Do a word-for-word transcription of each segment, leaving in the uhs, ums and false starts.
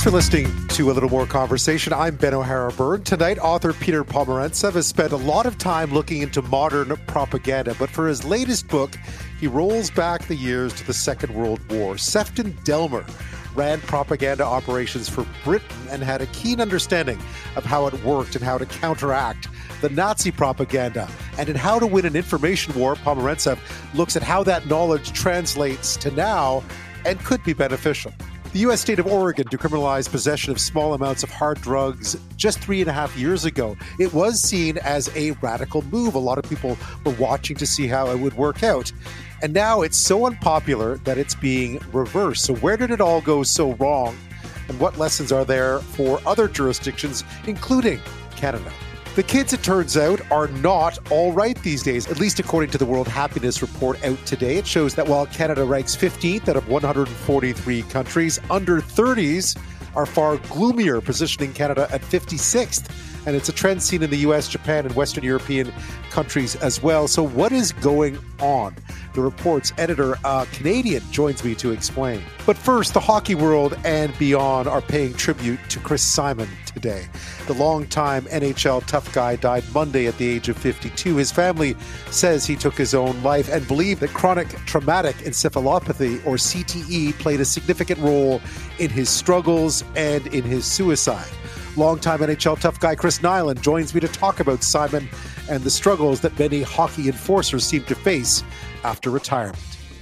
Thanks for listening to A Little More Conversation. I'm Ben O'Hara-Byrne. Tonight, author Peter Pomerantsev has spent a lot of time looking into modern propaganda, but for his latest book, he rolls back the years to the Second World War. Sefton Delmer ran propaganda operations for Britain and had a keen understanding of how it worked and how to counteract the Nazi propaganda. And in How to Win an Information War, Pomerantsev looks at how that knowledge translates to now and could be beneficial. The U S state of Oregon decriminalized possession of small amounts of hard drugs just three and a half years ago. It was seen as a radical move. A lot of people were watching to see how it would work out. And now it's so unpopular that it's being reversed. So where did it all go so wrong? And what lessons are there for other jurisdictions, including Canada? The kids, it turns out, are not all right these days, at least according to the World Happiness Report out today. It shows that while Canada ranks fifteenth out of one hundred forty-three countries, under thirties are far gloomier, positioning Canada at fifty-sixth. And it's a trend seen in the U S, Japan, and Western European countries as well. So what is going on? The report's editor, uh, Canadian, joins me to explain. But first, the hockey world and beyond are paying tribute to Chris Simon today. The longtime N H L tough guy died Monday at the age of fifty-two. His family says he took his own life and believe that chronic traumatic encephalopathy, or C T E, played a significant role in his struggles and in his suicide. Longtime N H L tough guy Chris Nilan joins me to talk about Simon and the struggles that many hockey enforcers seem to face after retirement.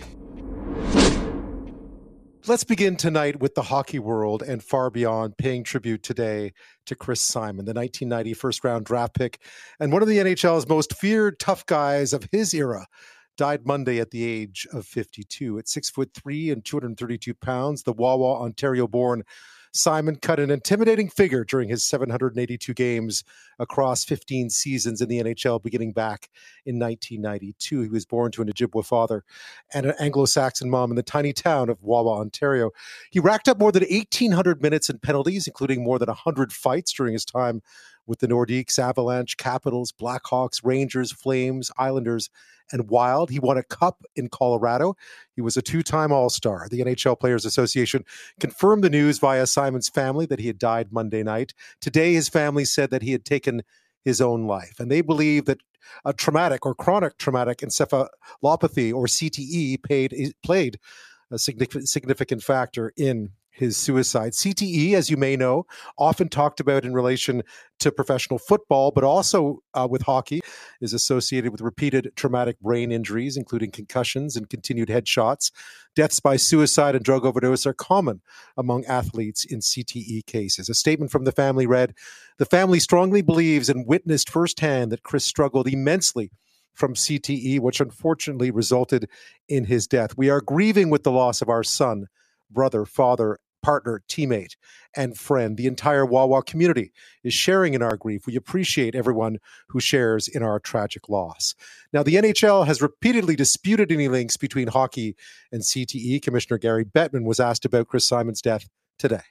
Let's begin tonight with the hockey world and far beyond, paying tribute today to Chris Simon, the nineteen ninety first-round draft pick and one of the N H L's most feared tough guys of his era. Died Monday at the age of fifty-two. At six foot three and two hundred thirty-two pounds, the Wawa, Ontario-born Simon cut an intimidating figure during his seven hundred eighty-two games across fifteen seasons in the N H L, beginning back in nineteen ninety-two. He was born to an Ojibwa father and an Anglo-Saxon mom in the tiny town of Wawa, Ontario. He racked up more than eighteen hundred minutes in penalties, including more than one hundred fights during his time with the Nordiques, Avalanche, Capitals, Blackhawks, Rangers, Flames, Islanders, and Wild. He won a cup in Colorado. He was a two-time All-Star. The N H L Players Association confirmed the news via Simon's family that he had died Monday night. Today, his family said that he had taken his own life, and they believe that a traumatic or chronic traumatic encephalopathy, or C T E, paid, played a significant, significant factor in his suicide. C T E, as you may know, often talked about in relation to professional football, but also uh, with hockey, is associated with repeated traumatic brain injuries, including concussions and continued headshots. Deaths by suicide and drug overdose are common among athletes in C T E cases. A statement from the family read, "The family strongly believes and witnessed firsthand that Chris struggled immensely from C T E, which unfortunately resulted in his death. We are grieving with the loss of our son, brother, father, partner, teammate, and friend. The entire Wawa community is sharing in our grief. We appreciate everyone who shares in our tragic loss." Now, the N H L has repeatedly disputed any links between hockey and C T E. Commissioner Gary Bettman was asked about Chris Simon's death today.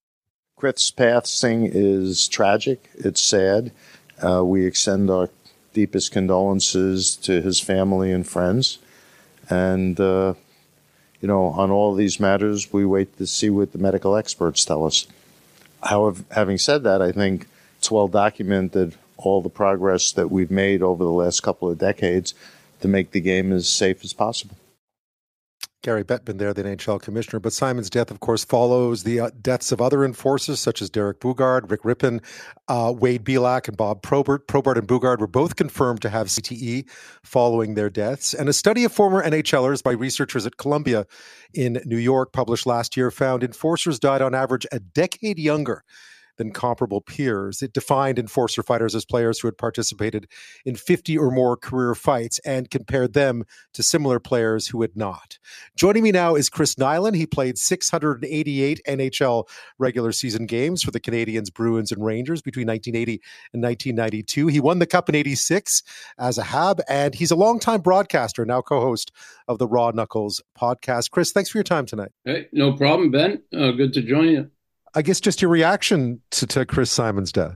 Chris' passing is tragic. It's sad. Uh, we extend our deepest condolences to his family and friends. And, uh, You know, on all these matters, we wait to see what the medical experts tell us. However, having said that, I think it's well documented all the progress that we've made over the last couple of decades to make the game as safe as possible. Gary Bettman there, the N H L commissioner. But Simon's death, of course, follows the uh, deaths of other enforcers such as Derek Boogaard, Rick Rippon, uh, Wade Belak, and Bob Probert. Probert and Boogaard were both confirmed to have C T E following their deaths. And a study of former NHLers by researchers at Columbia in New York, published last year, found enforcers died on average a decade younger than comparable peers. It defined enforcer fighters as players who had participated in fifty or more career fights and compared them to similar players who had not. Joining me now is Chris Nilan. He played six hundred eighty-eight N H L regular season games for the Canadiens, Bruins, and Rangers between nineteen eighty and nineteen ninety-two. He won the Cup in eighty-six as a Hab, and he's a longtime broadcaster, now co-host of the Raw Knuckles podcast. Chris, thanks for your time tonight. Hey, no problem, Ben. Uh, good to join you. I guess just your reaction to, to Chris Simon's death.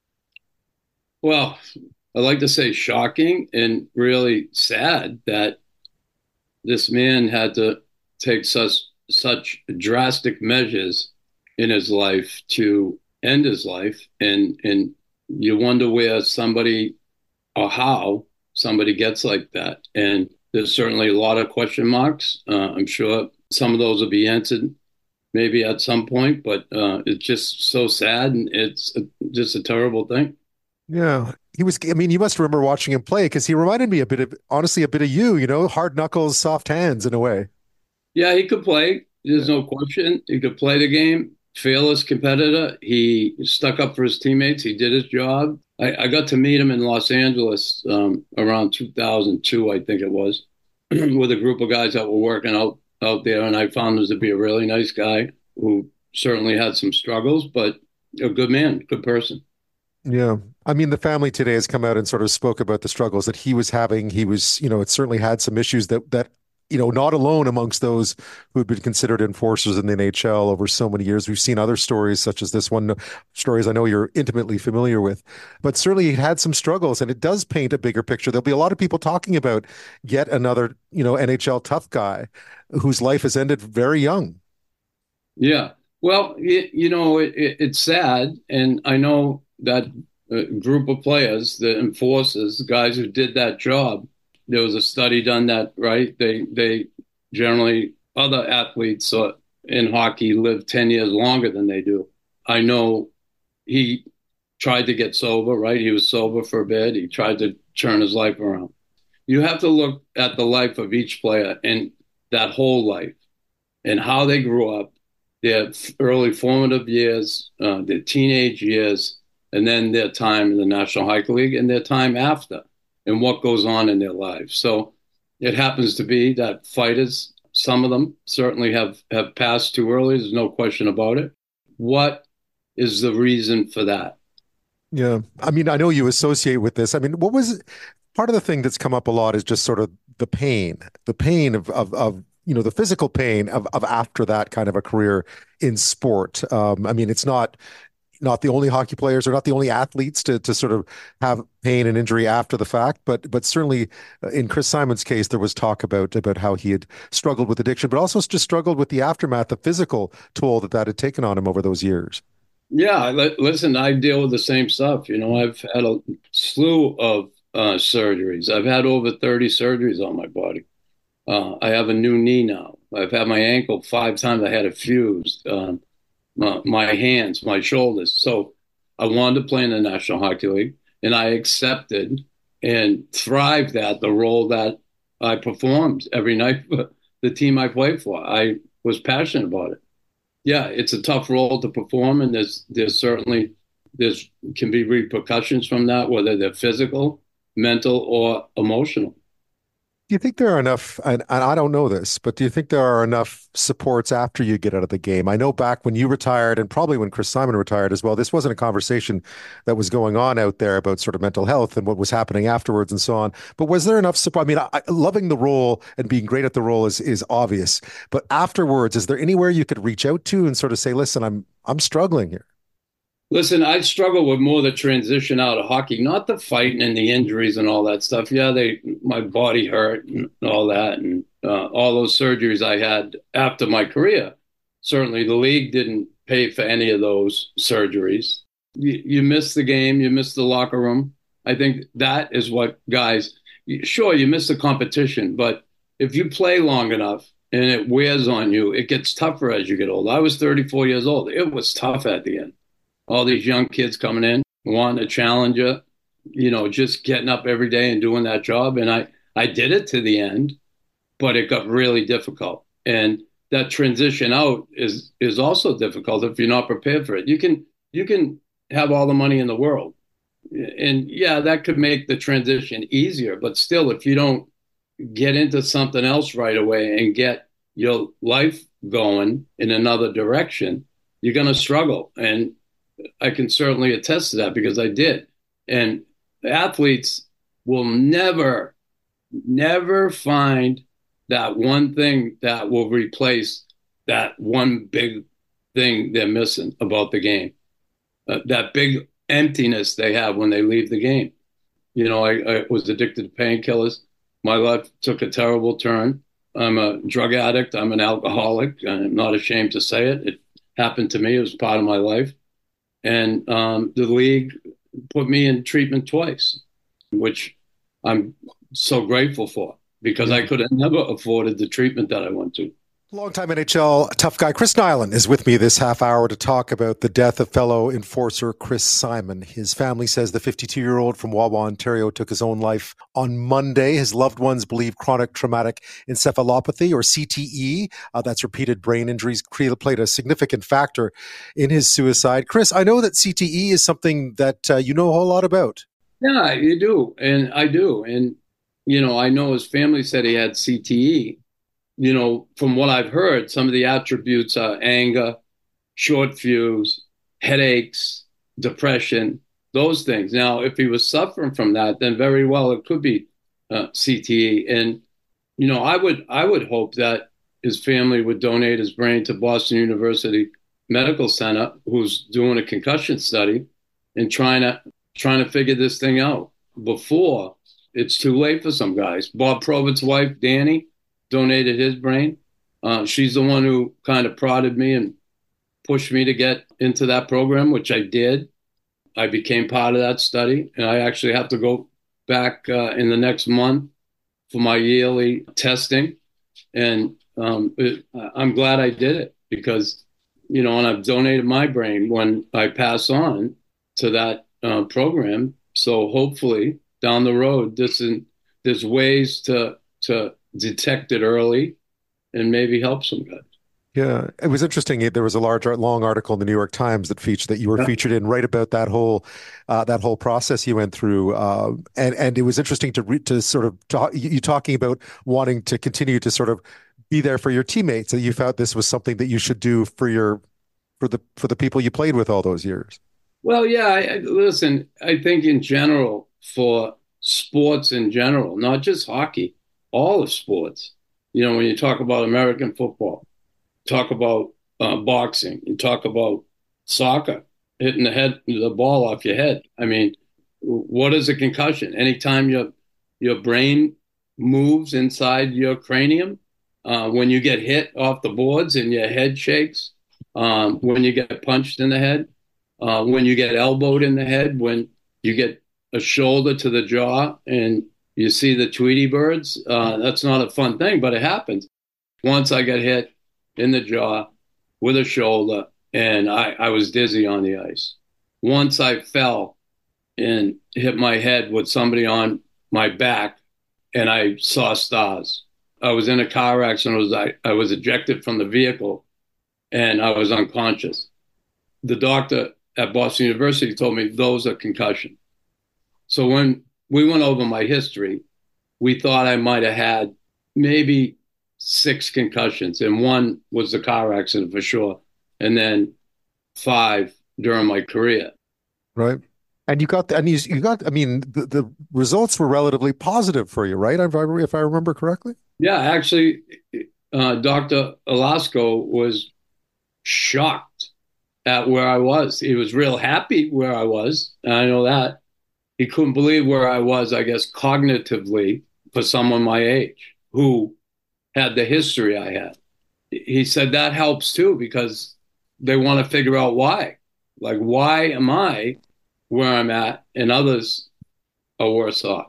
Well, I like to say shocking and really sad that this man had to take such such drastic measures in his life to end his life. And, and you wonder where somebody or how somebody gets like that. And there's certainly a lot of question marks. Uh, I'm sure some of those will be answered maybe at some point, but uh, it's just so sad, and it's a, just a terrible thing. Yeah. He was, I mean, you must remember watching him play because he reminded me a bit of, honestly, a bit of you, you know, hard knuckles, soft hands in a way. Yeah, he could play. There's no question. He could play the game. Fearless competitor. He stuck up for his teammates. He did his job. I, I got to meet him in Los Angeles um, around two thousand two, I think it was, with a group of guys that were working out out there, and I found him to be a really nice guy who certainly had some struggles, but a good man, good person. Yeah. I mean, the family today has come out and sort of spoke about the struggles that he was having. He was, you know, it certainly had some issues that, that, you know, not alone amongst those who had been considered enforcers in the N H L over so many years. We've seen other stories such as this one, stories I know you're intimately familiar with, but certainly he had some struggles, and it does paint a bigger picture. There'll be a lot of people talking about yet another, you know, N H L tough guy whose life has ended very young. Yeah. Well, it, you know, it, it, it's sad. And I know that uh, group of players, the enforcers, the guys who did that job, there was a study done that, right? They, they generally, other athletes uh, in hockey live ten years longer than they do. I know he tried to get sober, right? He was sober for a bit. He tried to turn his life around. You have to look at the life of each player and that whole life and how they grew up, their early formative years, uh, their teenage years, and then their time in the National Hockey League and their time after and what goes on in their lives. So it happens to be that fighters, some of them certainly have, have passed too early. There's no question about it. What is the reason for that? Yeah. I mean, I know you associate with this. I mean, what was part of the thing that's come up a lot is just sort of the pain, the pain of, of, of you know, the physical pain of, of after that kind of a career in sport. Um, I mean, it's not not the only hockey players or not the only athletes to to sort of have pain and injury after the fact, but but certainly uh, in Chris Simon's case, there was talk about about how he had struggled with addiction, but also just struggled with the aftermath, the physical toll that that had taken on him over those years. Yeah, listen, I deal with the same stuff. You know, I've had a slew of uh, surgeries. I've had over thirty surgeries on my body. Uh, I have a new knee now. I've had my ankle five times. I had it fused. Um, my, my hands, my shoulders. So I wanted to play in the National Hockey League, and I accepted and thrived at the role that I performed every night for the team I played for. I was passionate about it. Yeah, it's a tough role to perform, and there's there's certainly there's can be repercussions from that, whether they're physical, mental, or emotional. Do you think there are enough, and, and I don't know this, but do you think there are enough supports after you get out of the game? I know back when you retired, and probably when Chris Simon retired as well, this wasn't a conversation that was going on out there about sort of mental health and what was happening afterwards and so on. But was there enough support? I mean, I, loving the role and being great at the role is is obvious, but afterwards, is there anywhere you could reach out to and sort of say, listen, I'm I'm struggling here? Listen, I struggle with more the transition out of hockey, not the fighting and the injuries and all that stuff. Yeah, they my body hurt and all that, and uh, all those surgeries I had after my career. Certainly, the league didn't pay for any of those surgeries. You, you miss the game, you miss the locker room. I think that is what guys. Sure, you miss the competition, but if you play long enough and it wears on you, it gets tougher as you get older. I was thirty-four years old. It was tough at the end. All these young kids coming in, wanting to challenge you, you know, just getting up every day and doing that job. And I, I did it to the end, but it got really difficult. And that transition out is is also difficult if you're not prepared for it. You can you can have all the money in the world. And yeah, that could make the transition easier. But still, if you don't get into something else right away and get your life going in another direction, you're going to struggle. And I can certainly attest to that because I did. And athletes will never, never find that one thing that will replace that one big thing they're missing about the game, uh, that big emptiness they have when they leave the game. You know, I, I was addicted to painkillers. My life took a terrible turn. I'm a drug addict. I'm an alcoholic. I'm not ashamed to say it. It happened to me. It was part of my life. And um, the league put me in treatment twice, which I'm so grateful for because I could have never afforded the treatment that I went to. Longtime N H L tough guy Chris Nilan is with me this half hour to talk about the death of fellow enforcer Chris Simon. His family says the fifty-two-year-old from Wawa, Ontario, took his own life on Monday. His loved ones believe chronic traumatic encephalopathy, or C T E, uh, that's repeated brain injuries, played a significant factor in his suicide. Chris, I know that C T E is something that uh, you know a whole lot about. Yeah, you do, and I do. And, you know, I know his family said he had C T E. You know, from what I've heard, some of the attributes are anger, short fuse, headaches, depression, those things. Now, if he was suffering from that, then very well it could be uh, C T E. And, you know, I would I would hope that his family would donate his brain to Boston University Medical Center, who's doing a concussion study and trying to trying to figure this thing out before it's too late for some guys. Bob Probert's wife, Danny, donated his brain. Uh, she's the one who kind of prodded me and pushed me to get into that program, which I did. I became part of that study, and I actually have to go back uh, in the next month for my yearly testing. And um, it, I'm glad I did it because, you know, and I've donated my brain when I pass on to that uh, program. So hopefully down the road, this is, there's ways to to detect it early and maybe help some guys. Yeah, it was interesting. There was a large, long article in the New York Times that featured that you were yeah. featured in, right about that whole uh, that whole process you went through, uh, and and it was interesting to re- to sort of talk, you talking about wanting to continue to sort of be there for your teammates. That you felt this was something that you should do for your for the for the people you played with all those years. Well, yeah. I, I, listen, I think in general for sports in general, not just hockey. All of sports, you know, when you talk about American football, talk about uh, boxing, you talk about soccer, hitting the head, the ball off your head. I mean, what is a concussion? Anytime your your brain moves inside your cranium, uh, when you get hit off the boards and your head shakes, um, when you get punched in the head, uh, when you get elbowed in the head, when you get a shoulder to the jaw and you see the Tweety birds, uh, that's not a fun thing, but it happens. Once I got hit in the jaw with a shoulder, and I, I was dizzy on the ice. Once I fell and hit my head with somebody on my back, and I saw stars. I was in a car accident. I was, I, I was ejected from the vehicle, and I was unconscious. The doctor at Boston University told me those are concussion. So when we went over my history, we thought I might have had maybe six concussions, and one was the car accident for sure, and then five during my career. Right. And you got, the, and you, you got, I mean, the, the results were relatively positive for you, right? If I, if I remember correctly? Yeah, actually, uh, Doctor Alasko was shocked at where I was. He was real happy where I was, and I know that. He couldn't believe where I was, I guess, cognitively for someone my age who had the history I had. He said that helps too because they want to figure out why. Like, why am I where I'm at and others are worse off?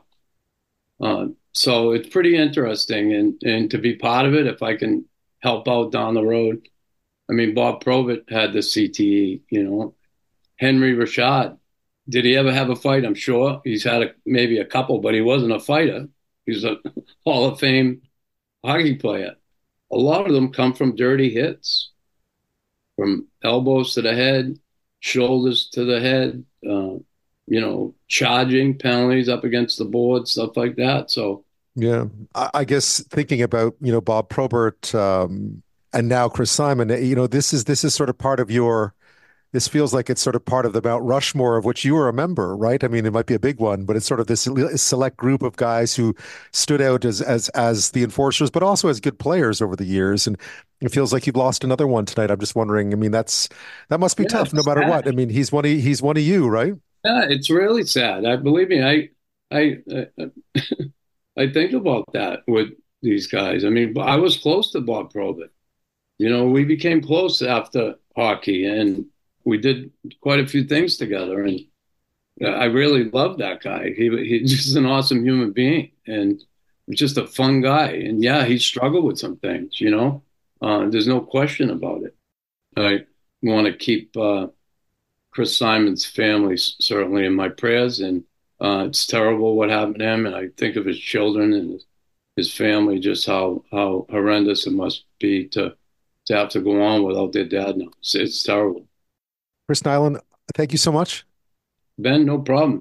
Uh, so it's pretty interesting. And, and to be part of it, if I can help out down the road. I mean, Bob Probert had the C T E, you know. Henry Rashad. Did he ever have a fight? I'm sure he's had a, maybe a couple, but he wasn't a fighter. He's a Hall of Fame hockey player. A lot of them come from dirty hits, from elbows to the head, shoulders to the head, uh, you know, charging penalties up against the board, stuff like that. So, yeah, I, I guess thinking about, you know, Bob Probert um, and now Chris Simon, you know, this is this is sort of part of your. This feels like it's sort of part of the Mount Rushmore of which you were a member, right? I mean, it might be a big one, but it's sort of this select group of guys who stood out as as as the enforcers, but also as good players over the years. And it feels like you've lost another one tonight. I'm just wondering. I mean, that's that must be yeah, tough, no matter sad. what. I mean, he's one of he's one of you, right? Yeah, it's really sad. I believe me. I I I, I think about that with these guys. I mean, I was close to Bob Probert. you know, we became close after hockey, and we did quite a few things together. And I really love that guy. He he's just an awesome human being, and just a fun guy. And yeah, he struggled with some things, you know. Uh, there's no question about it. I want to keep uh, Chris Simon's family certainly in my prayers, and uh, it's terrible what happened to him. And I think of his children and his, his family, just how how horrendous it must be to to have to go on without their dad now. It's, it's terrible. Chris Nilan, thank you so much. Ben, no problem.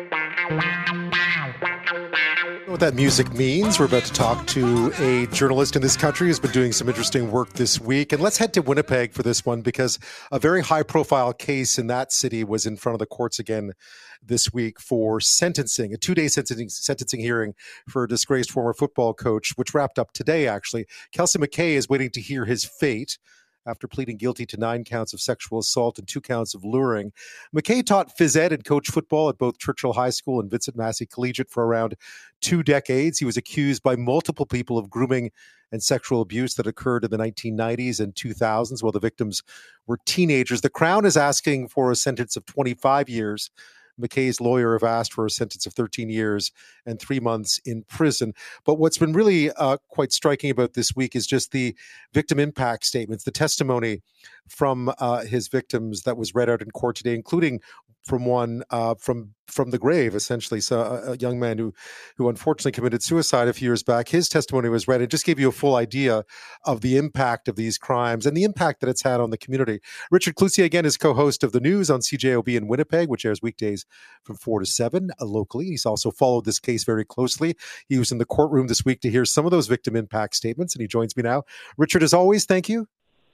What that music means. We're about to talk to a journalist in this country who's been doing some interesting work this week. And let's head to Winnipeg for this one, because a very high-profile case in that city was in front of the courts again this week for sentencing, a two-day sentencing, sentencing hearing for a disgraced former football coach, which wrapped up today, actually. Kelsey McKay is waiting to hear his fate after pleading guilty to nine counts of sexual assault and two counts of luring. McKay taught phys ed and coached football at both Churchill High School and Vincent Massey Collegiate for around two decades. He was accused by multiple people of grooming and sexual abuse that occurred in the nineteen nineties and two thousands while the victims were teenagers. The Crown is asking for a sentence of twenty-five years. McKay's lawyer have asked for a sentence of thirteen years and three months in prison. But what's been really uh, quite striking about this week is just the victim impact statements, the testimony from uh, his victims that was read out in court today, including from one uh, from from the grave, essentially. So a, a young man who who unfortunately committed suicide a few years back. His testimony was read. It just gave you a full idea of the impact of these crimes and the impact that it's had on the community. Richard Cloutier, again, is co-host of The News on C J O B in Winnipeg, which airs weekdays from four to seven uh, locally. He's also followed this case very closely. He was in the courtroom this week to hear some of those victim impact statements, and he joins me now. Richard, as always, thank you.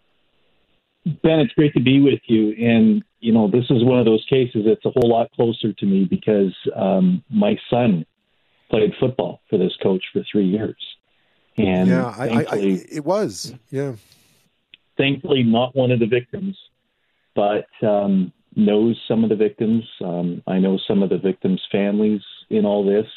Ben, it's great to be with you. And, you know, this is one of those cases that's a whole lot closer to me because um, my son played football for this coach for three years. And yeah, I, I, I, it was, yeah. Thankfully, not one of the victims, but um, knows some of the victims. Um, I know some of the victims' families in all this.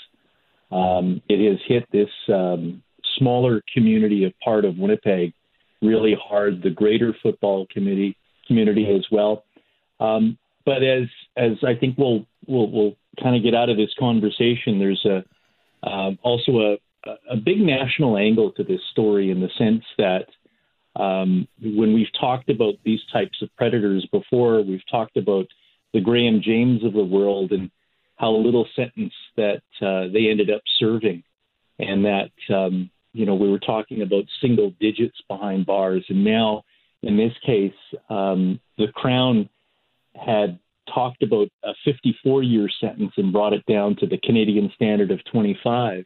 Um, it has hit this um, smaller community, a part of Winnipeg, really hard, the greater football committee community as well. Um, but as as I think we'll we'll, we'll kind of get out of this conversation, there's a uh, also a, a big national angle to this story in the sense that um, when we've talked about these types of predators before, we've talked about the Graham James of the world and how little sentence that uh, they ended up serving, and that um, you know, we were talking about single digits behind bars. And now, in this case, um, the Crown had talked about a fifty-four year sentence and brought it down to the Canadian standard of twenty-five.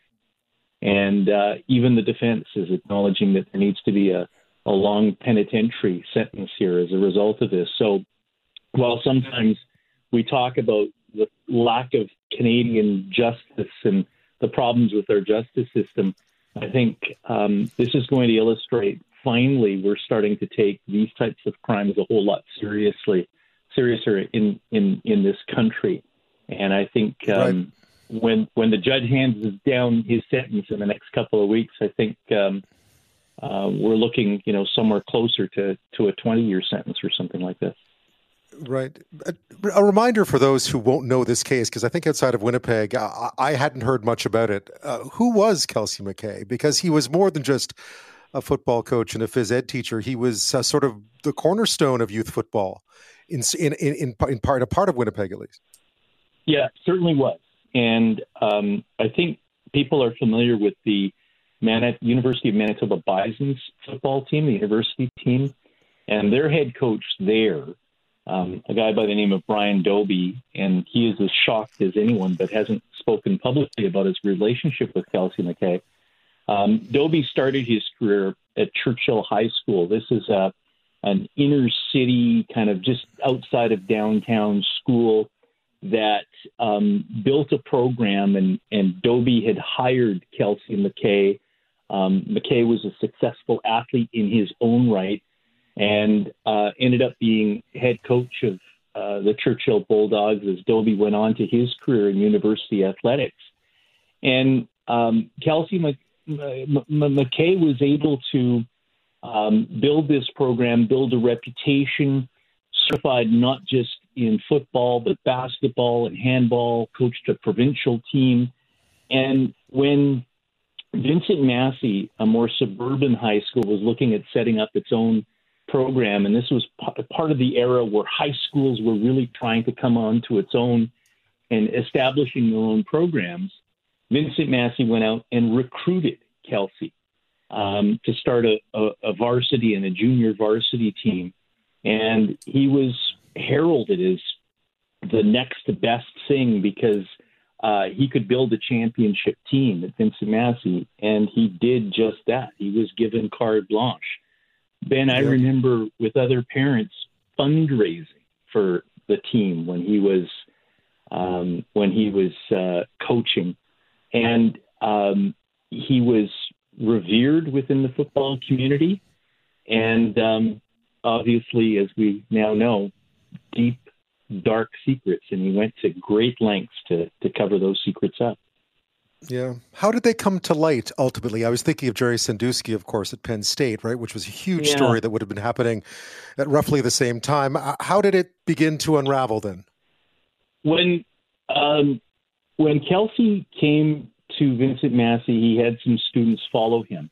And uh, even the defense is acknowledging that there needs to be a, a long penitentiary sentence here as a result of this. So while sometimes we talk about the lack of Canadian justice and the problems with our justice system, I think um, this is going to illustrate, finally, we're starting to take these types of crimes a whole lot seriously, seriouser in, in, in this country. And I think um, right. when when the judge hands down his sentence in the next couple of weeks, I think um, uh, we're looking, you know, somewhere closer to, to a twenty-year sentence or something like this. Right. A reminder for those who won't know this case, because I think outside of Winnipeg, I, I hadn't heard much about it. Uh, who was Kelsey McKay? Because he was more than just a football coach and a phys ed teacher. He was uh, sort of the cornerstone of youth football in in in, in, in part, a part of Winnipeg, at least. Yeah, certainly was. And um, I think people are familiar with the Man- University of Manitoba Bison's football team, the university team, and their head coach there, Um, a guy by the name of Brian Dobie, and he is as shocked as anyone, but hasn't spoken publicly about his relationship with Kelsey McKay. Um, Dobie started his career at Churchill High School. This is a, an inner city, kind of just outside of downtown school that um, built a program, and, and Dobie had hired Kelsey McKay. Um, McKay was a successful athlete in his own right, and uh, ended up being head coach of uh, the Churchill Bulldogs as Dobie went on to his career in university athletics. And um, Kelsey Mc- M- M- McKay was able to um, build this program, build a reputation, certified not just in football, but basketball and handball, coached a provincial team. And when Vincent Massey, a more suburban high school, was looking at setting up its own program, and this was p- part of the era where high schools were really trying to come on to its own and establishing their own programs, Vincent Massey went out and recruited Kelsey um, to start a, a, a varsity and a junior varsity team. And he was heralded as the next best thing because uh, he could build a championship team at Vincent Massey, and he did just that. He was given carte blanche. Ben, I remember with other parents fundraising for the team when he was um, when he was uh, coaching, and um, he was revered within the football community, and um, obviously, as we now know, deep, dark secrets, and he went to great lengths to to cover those secrets up. Yeah. How did they come to light ultimately? I was thinking of Jerry Sandusky, of course, at Penn State, right, which was a huge Yeah. story that would have been happening at roughly the same time. How did it begin to unravel then? When um, when Kelsey came to Vincent Massey, he had some students follow him.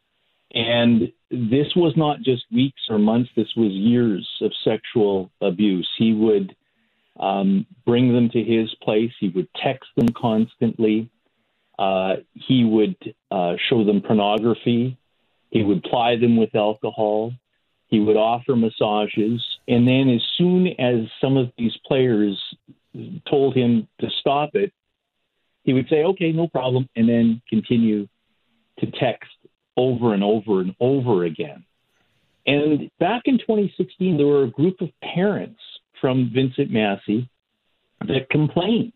And this was not just weeks or months, this was years of sexual abuse. He would um, bring them to his place. He would text them constantly. Uh, he would uh, show them pornography. He would ply them with alcohol. He would offer massages. And then as soon as some of these players told him to stop it, he would say, okay, no problem, and then continue to text over and over and over again. And back in twenty sixteen, there were a group of parents from Vincent Massey that complained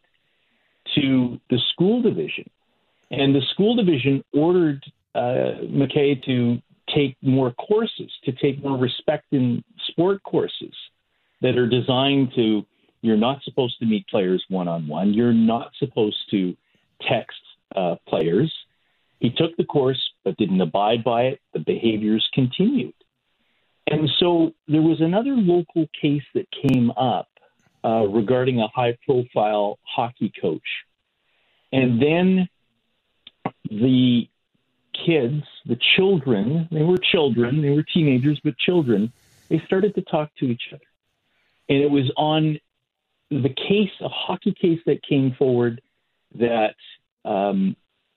to the school division. And the school division ordered uh, McKay to take more courses, to take more respect in sport courses that are designed to, you're not supposed to meet players one-on-one. You're not supposed to text uh, players. He took the course, but didn't abide by it. The behaviors continued. And so there was another local case that came up uh, regarding a high-profile hockey coach. And then the kids, the children, they were children, they were teenagers, but children, they started to talk to each other. And it was on the case, a hockey case that came forward that um,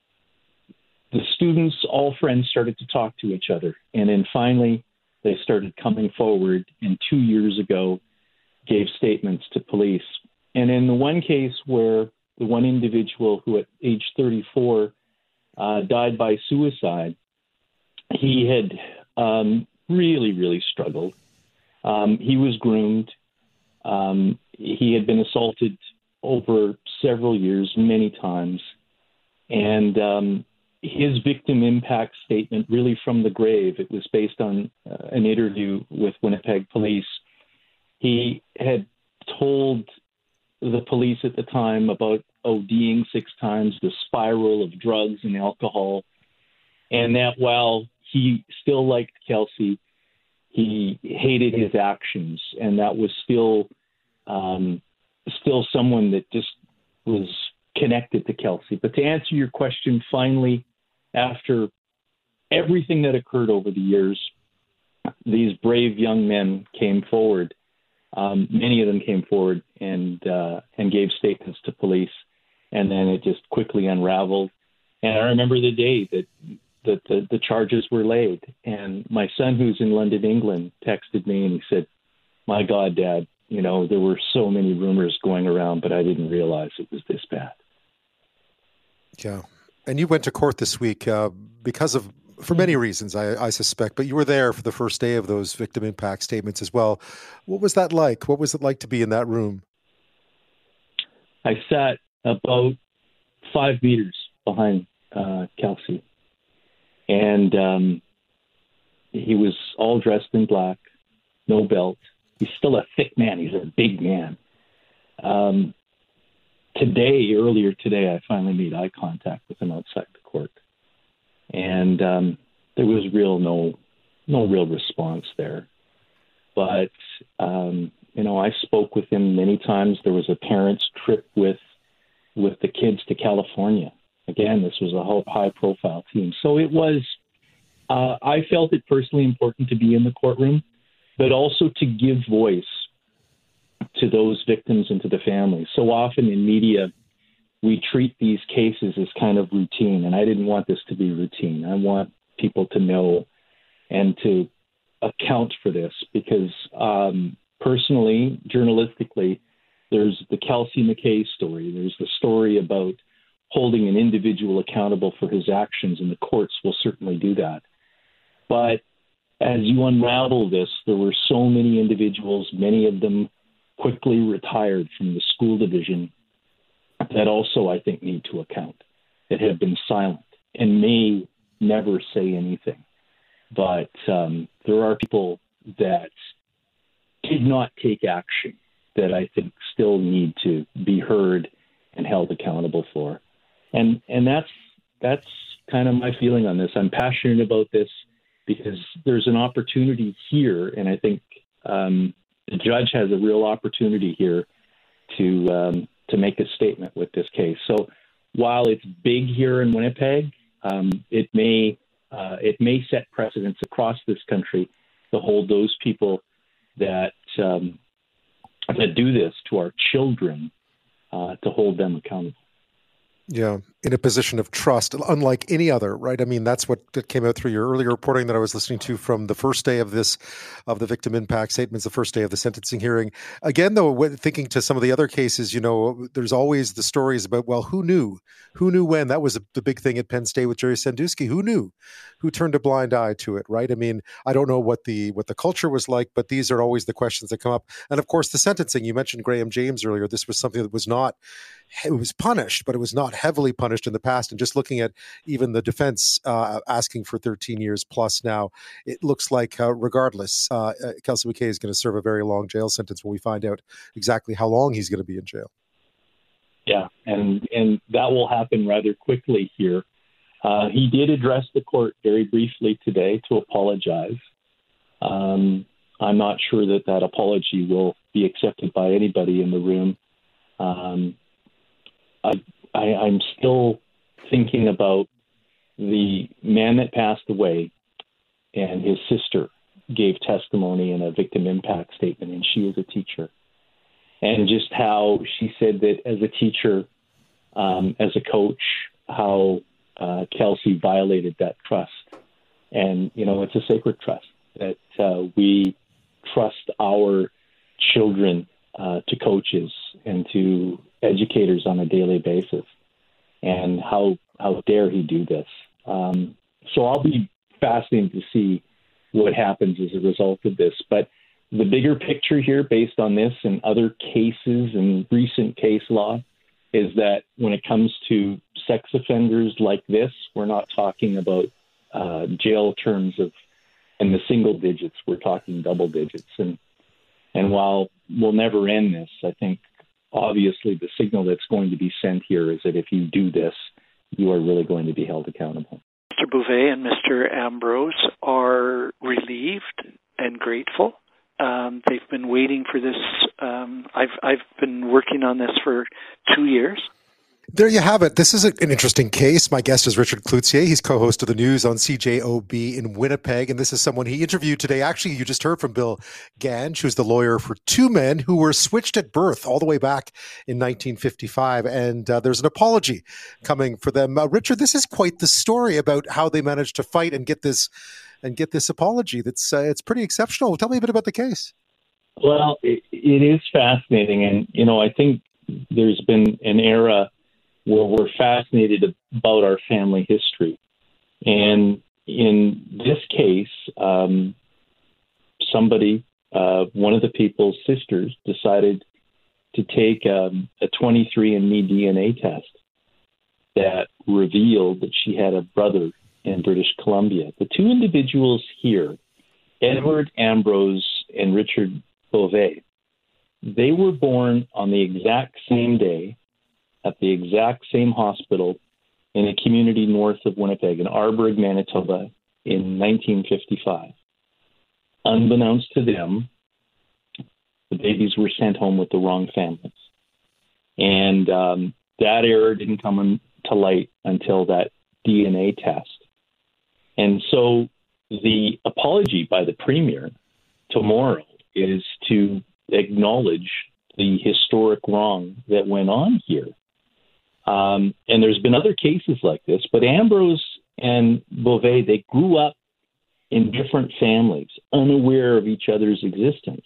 the students, all friends, started to talk to each other. And then finally, they started coming forward, and two years ago, gave statements to police. And in the one case where the one individual who at age thirty-four uh, died by suicide, he had um, really, really struggled. Um, he was groomed. Um, he had been assaulted over several years, many times. And um, his victim impact statement, really from the grave, it was based on uh, an interview with Winnipeg police. He had told the police at the time about ODing six times, the spiral of drugs and alcohol, and that while he still liked Kelsey, he hated his actions, and that was still um, still someone that just was connected to Kelsey. But to answer your question, finally, after everything that occurred over the years, these brave young men came forward. Um, many of them came forward and uh, and gave statements to police, and then it just quickly unraveled. And I remember the day that that the, the charges were laid, and my son, who's in London, England, texted me and he said, "My God, Dad, you know, there were so many rumors going around, but I didn't realize it was this bad." Yeah. And you went to court this week uh, because of, for many reasons, I, I suspect, but you were there for the first day of those victim impact statements as well. What was that like? What was it like to be in that room? I sat about five meters behind uh, Kelsey, and um, he was all dressed in black, no belt. He's still a thick man. He's a big man. Um, today, earlier today, I finally made eye contact with him outside the court. And um, there was real no no real response there. But, um, you know, I spoke with him many times. There was a parents' trip with with the kids to California. Again, this was a whole high-profile team. So it was, uh, I felt it personally important to be in the courtroom, but also to give voice to those victims and to the families. So often in media, we treat these cases as kind of routine, and I didn't want this to be routine. I want people to know and to account for this because um, personally, journalistically, there's the Kelsey McKay story. There's the story about holding an individual accountable for his actions, and the courts will certainly do that. But as you unravel this, there were so many individuals, many of them quickly retired from the school division, that also, I think, need to account, that have been silent and may never say anything. But um, there are people that did not take action that I think still need to be heard and held accountable for. And and that's that's kind of my feeling on this. I'm passionate about this because there's an opportunity here, and I think um, the judge has a real opportunity here to um, to make a statement with this case. So while it's big here in Winnipeg, um, it may uh, it may set precedents across this country to hold those people that um, that do this to our children, uh, to hold them accountable. Yeah, in a position of trust, unlike any other, right? I mean, that's what that came out through your earlier reporting that I was listening to from the first day of this, of the victim impact statements, the first day of the sentencing hearing. Again, though, when thinking to some of the other cases, you know, there's always the stories about, well, who knew? Who knew when? That was the big thing at Penn State with Jerry Sandusky. Who knew? Who turned a blind eye to it, right? I mean, I don't know what the what the culture was like, but these are always the questions that come up. And of course, the sentencing. You mentioned Graham James earlier. This was something that was not, it was punished, but it was not heavily punished in the past. And just looking at even the defense uh, asking for thirteen years plus now, it looks like uh, regardless, uh, Kelsey McKay is going to serve a very long jail sentence when we find out exactly how long he's going to be in jail. Yeah, and, and that will happen rather quickly here. Uh, he did address the court very briefly today to apologize. Um, I'm not sure that that apology will be accepted by anybody in the room. Um, I, I, I'm still thinking about the man that passed away, and his sister gave testimony in a victim impact statement, and she was a teacher. And just how she said that as a teacher, um, as a coach, how uh, Kelsey violated that trust. And, you know, it's a sacred trust that uh, we trust our children uh, to coaches and to educators on a daily basis. And how how dare he do this? Um, so I'll be fascinated to see what happens as a result of this. But the bigger picture here, based on this and other cases and recent case law, is that when it comes to sex offenders like this, we're not talking about uh, jail terms of in the single digits. We're talking double digits. And and while we'll never end this, I think obviously the signal that's going to be sent here is that if you do this, you are really going to be held accountable. Mister Beauvais and Mister Ambrose are relieved and grateful. Um, they've been waiting for this. Um, I've I've been working on this for two years. There you have it. This is a, an interesting case. My guest is Richard Cloutier. He's co-host of the news on C J O B in Winnipeg. And this is someone he interviewed today. Actually, you just heard from Bill Gange, who's the lawyer for two men who were switched at birth all the way back in nineteen fifty-five. And uh, there's an apology coming for them. Uh, Richard, this is quite the story about how they managed to fight and get this and get this apology. That's uh, it's pretty exceptional. Tell me a bit about the case. Well, it, it is fascinating. And, you know, I think there's been an era where we're fascinated about our family history. And in this case, um, somebody, uh, one of the people's sisters, decided to take um, a twenty-three and me D N A test that revealed that she had a brother in British Columbia. The two individuals here, Edward Ambrose and Richard Beauvais, they were born on the exact same day at the exact same hospital in a community north of Winnipeg, in Arborg, Manitoba, in nineteen fifty-five. unbeknownst to them, the babies were sent home with the wrong families. And um, that error didn't come in, to light until that D N A test. And so the apology by the Premier tomorrow is to acknowledge the historic wrong that went on here. Um, and there's been other cases like this, but Ambrose and Beauvais, they grew up in different families, unaware of each other's existence.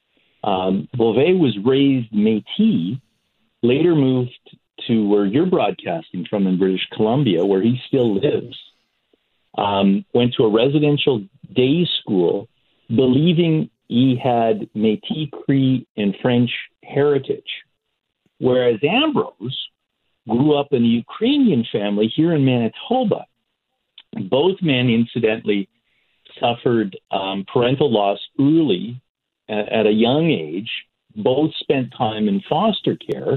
Um, Beauvais was raised Métis, later moved to where you're broadcasting from in British Columbia, where he still lives, um, went to a residential day school, believing he had Métis, Cree, and French heritage, whereas Ambrose grew up in a Ukrainian family here in Manitoba. Both men, incidentally, suffered um, parental loss early at, at a young age. Both spent time in foster care.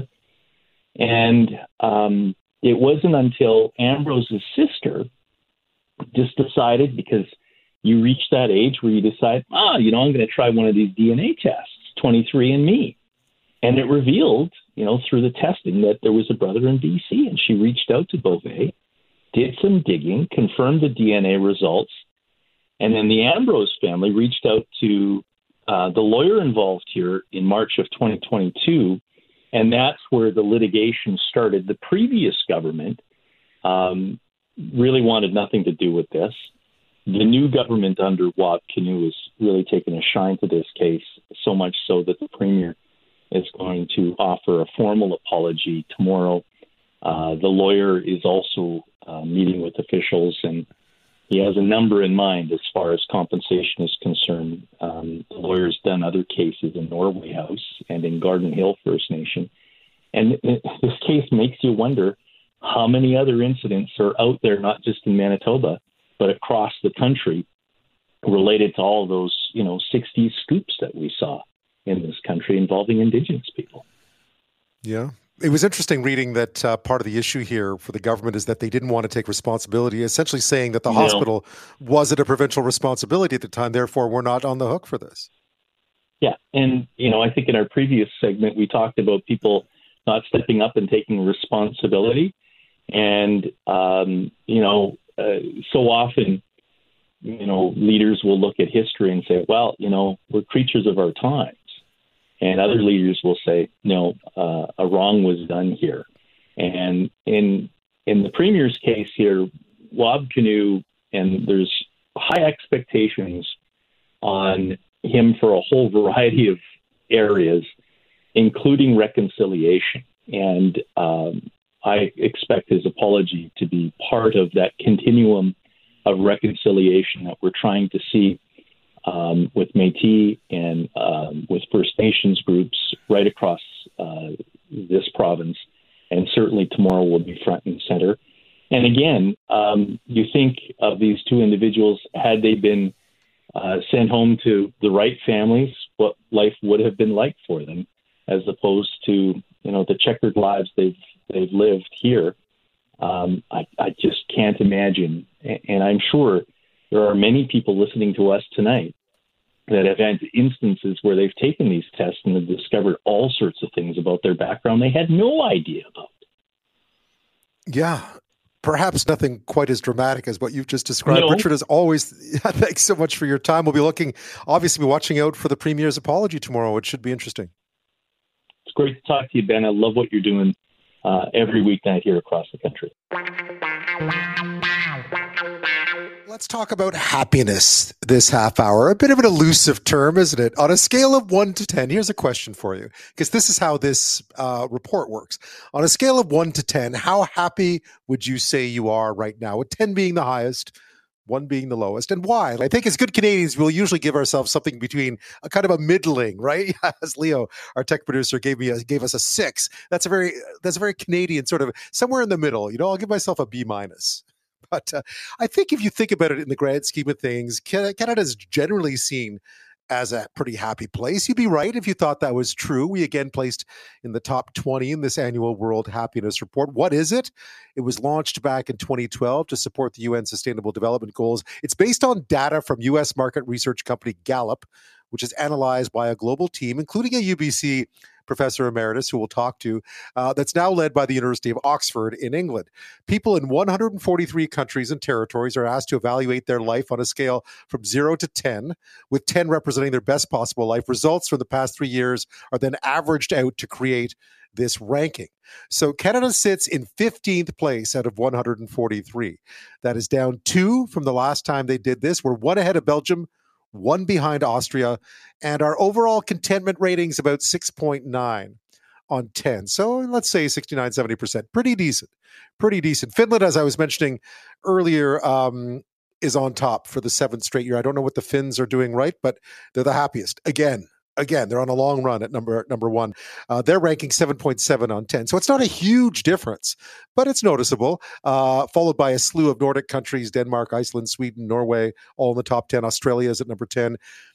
And um, it wasn't until Ambrose's sister just decided, because you reach that age where you decide, ah, you know, I'm going to try one of these D N A tests, twenty-three and me. And it revealed, you know, through the testing that there was a brother in B C. And she reached out to Beauvais, did some digging, confirmed the D N A results. And then the Ambrose family reached out to uh, the lawyer involved here in March of twenty twenty-two. And that's where the litigation started. The previous government um, really wanted nothing to do with this. The new government under Wab Kinew is really taking a shine to this case, so much so that the Premier is going to offer a formal apology tomorrow. Uh, the lawyer is also uh, meeting with officials, and he has a number in mind as far as compensation is concerned. Um, the lawyer's done other cases in Norway House and in Garden Hill First Nation. And it, this case makes you wonder how many other incidents are out there, not just in Manitoba, but across the country, related to all those, you know, sixties scoops that we saw in this country involving Indigenous people. Yeah. It was interesting reading that uh, part of the issue here for the government is that they didn't want to take responsibility, essentially saying that the no. hospital wasn't a provincial responsibility at the time, therefore we're not on the hook for this. Yeah, and, you know, I think in our previous segment, we talked about people not stepping up and taking responsibility. And, um, you know, uh, so often, you know, leaders will look at history and say, well, you know, we're creatures of our times. And other leaders will say, no, uh, a wrong was done here. And in in the Premier's case here, Wab Kinew, and there's high expectations on him for a whole variety of areas, including reconciliation. And um, I expect his apology to be part of that continuum of reconciliation that we're trying to see Um, with Métis and um, with First Nations groups right across uh, this province, and certainly tomorrow will be front and center. And again, um, you think of these two individuals, had they been uh, sent home to the right families, what life would have been like for them, as opposed to, you know, the checkered lives they've they've lived here. Um, I, I just can't imagine, and I'm sure there are many people listening to us tonight that have had instances where they've taken these tests and have discovered all sorts of things about their background they had no idea about. Yeah, perhaps nothing quite as dramatic as what you've just described. No. Richard, as always, thanks so much for your time. We'll be looking, obviously, be watching out for the Premier's apology tomorrow, which should be interesting. It's great to talk to you, Ben. I love what you're doing uh, every weeknight here across the country. Let's talk about happiness this half hour. A bit of an elusive term, isn't it? On a scale of one to ten, here's a question for you, because this is how this uh, report works. On a scale of one to ten, how happy would you say you are right now? With ten being the highest, one being the lowest, and why? I think as good Canadians, we'll usually give ourselves something between a kind of a middling, right? As Leo, our tech producer, gave me a, gave us a six. That's a very that's a very Canadian sort of somewhere in the middle. You know, I'll give myself a B minus. But uh, I think if you think about it in the grand scheme of things, Canada is generally seen as a pretty happy place. You'd be right if you thought that was true. We again placed in the top twenty in this annual World Happiness Report. What is it? It was launched back in twenty twelve to support the U N Sustainable Development Goals. It's based on data from U S market research company Gallup, which is analyzed by a global team, including a U B C professor emeritus who we'll talk to, uh, that's now led by the University of Oxford in England. People in one hundred forty-three countries and territories are asked to evaluate their life on a scale from zero to ten, with ten representing their best possible life. Results from the past three years are then averaged out to create this ranking. So Canada sits in fifteenth place out of one hundred forty-three. That is down two from the last time they did this. We're one ahead of Belgium, one behind Austria, and our overall contentment rating's about six point nine on ten. So let's say sixty-nine, seventy percent. Pretty decent. Pretty decent. Finland, as I was mentioning earlier, um, is on top for the seventh straight year. I don't know what the Finns are doing right, but they're the happiest. Again, again, they're on a long run at number number one. Uh, they're ranking seven point seven on ten. So it's not a huge difference, but it's noticeable, uh, followed by a slew of Nordic countries, Denmark, Iceland, Sweden, Norway, all in the top ten. Australia is at number ten.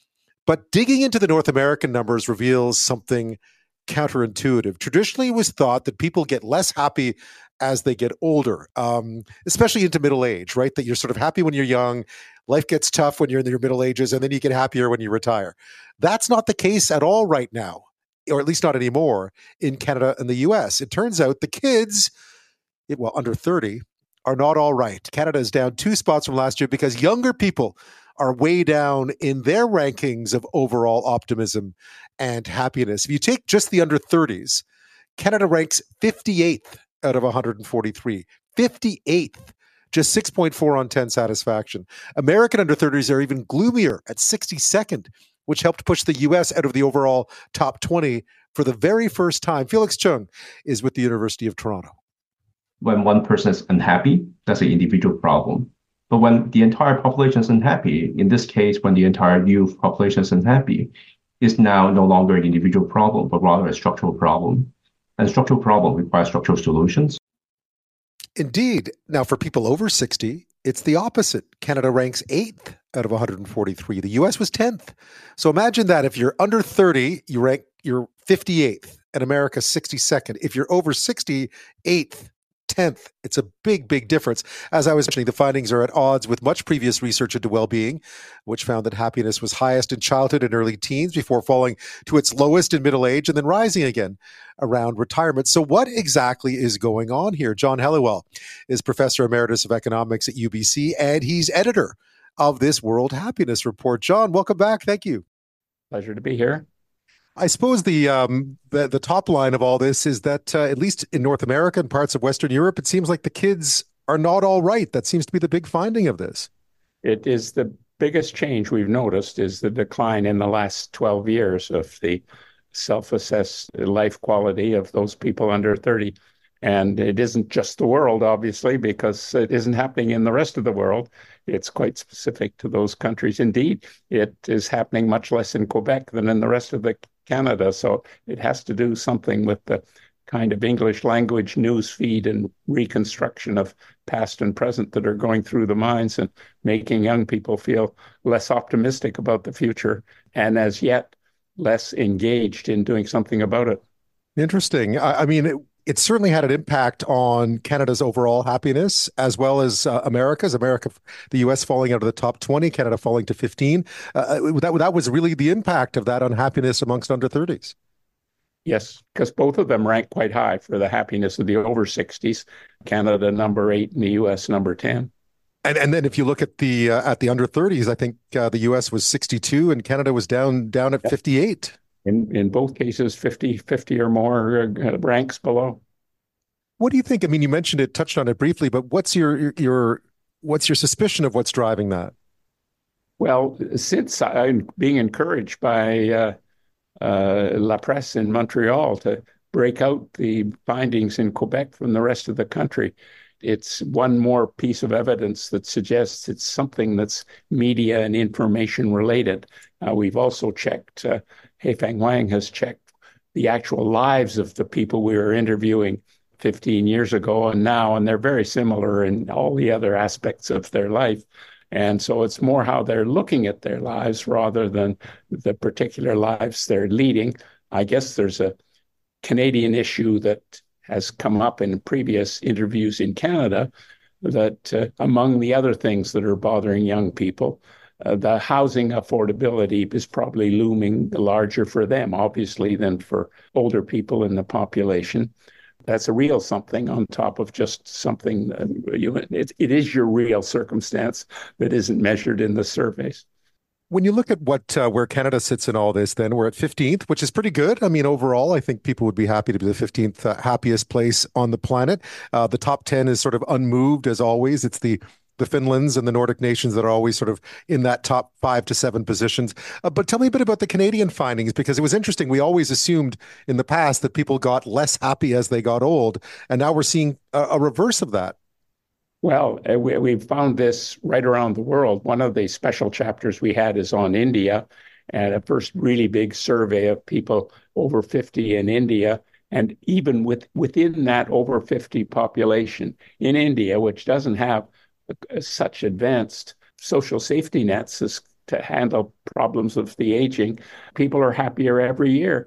But digging into the North American numbers reveals something counterintuitive. Traditionally, it was thought that people get less happy as they get older, um, especially into middle age, right? That you're sort of happy when you're young, life gets tough when you're in your middle ages, and then you get happier when you retire. That's not the case at all right now, or at least not anymore in Canada and the U S. It turns out the kids, well, under thirty, are not all right. Canada is down two spots from last year because younger people are way down in their rankings of overall optimism and happiness. If you take just the under thirties, Canada ranks fifty-eighth out of one hundred forty-three. fifty-eighth. Just six point four on ten satisfaction. American under thirties are even gloomier at sixty-second, which helped push the U S out of the overall top twenty for the very first time. Felix Chung is with the University of Toronto. When one person is unhappy, that's an individual problem. But when the entire population is unhappy, in this case, when the entire youth population is unhappy, it's now no longer an individual problem, but rather a structural problem. And structural problem requires structural solutions. Indeed. Now, for people over sixty, it's the opposite. Canada ranks eighth out of one hundred forty-three. The U S was tenth. So imagine that if you're under thirty, you rank you're fifty-eighth, and America sixty-second. If you're over sixty, eighth, tenth. It's a big, big difference. As I was mentioning, the findings are at odds with much previous research into well-being, which found that happiness was highest in childhood and early teens before falling to its lowest in middle age and then rising again around retirement. So what exactly is going on here? John Helliwell is Professor Emeritus of Economics at U B C, and he's editor of this World Happiness Report. John, welcome back. Thank you. Pleasure to be here. I suppose the, um, the the top line of all this is that, uh, at least in North America and parts of Western Europe, it seems like the kids are not all right. That seems to be the big finding of this. It is the biggest change we've noticed is the decline in the last twelve years of the self-assessed life quality of those people under thirty. And it isn't just the world, obviously, because it isn't happening in the rest of the world. It's quite specific to those countries. Indeed, it is happening much less in Quebec than in the rest of the Canada. So it has to do something with the kind of English language news feed and reconstruction of past and present that are going through the minds and making young people feel less optimistic about the future and as yet less engaged in doing something about it. Interesting. I, I mean, it, it certainly had an impact on Canada's overall happiness, as well as uh, America's. America, the U S falling out of the top twenty, Canada falling to fifteen. Uh, that, that was really the impact of that unhappiness amongst under thirties. Yes, because both of them rank quite high for the happiness of the over sixties. Canada number eight and the U S number ten. And and then if you look at the uh, at the under thirties, I think uh, the U S was sixty-two and Canada was down down at yep. fifty-eight. In in both cases, fifty, fifty or more uh, ranks below. What do you think? I mean, you mentioned it, touched on it briefly, but what's your your, your what's your suspicion of what's driving that? Well, since I'm being encouraged by uh, uh, La Presse in Montreal to break out the findings in Quebec from the rest of the country, it's one more piece of evidence that suggests it's something that's media and information related. Uh, we've also checked, uh, Haifeng Wang has checked the actual lives of the people we were interviewing fifteen years ago and now, and they're very similar in all the other aspects of their life. And so it's more how they're looking at their lives rather than the particular lives they're leading. I guess there's a Canadian issue that has come up in previous interviews in Canada that uh, among the other things that are bothering young people, uh, the housing affordability is probably looming larger for them, obviously, than for older people in the population. That's a real something on top of just something. Uh, you, it, it is your real circumstance that isn't measured in the surveys. When you look at what uh, where Canada sits in all this, then we're at fifteenth, which is pretty good. I mean, overall, I think people would be happy to be the fifteenth uh, happiest place on the planet. Uh, the top ten is sort of unmoved as always. It's the the Finlands and the Nordic nations that are always sort of in that top five to seven positions. Uh, but tell me a bit about the Canadian findings, because it was interesting. We always assumed in the past that people got less happy as they got old, and now we're seeing a, a reverse of that. Well, we, we found this right around the world. One of the special chapters we had is on India, and a first really big survey of people over fifty in India. And even with, within that over fifty population in India, which doesn't have such advanced social safety nets as to handle problems of the aging, people are happier every year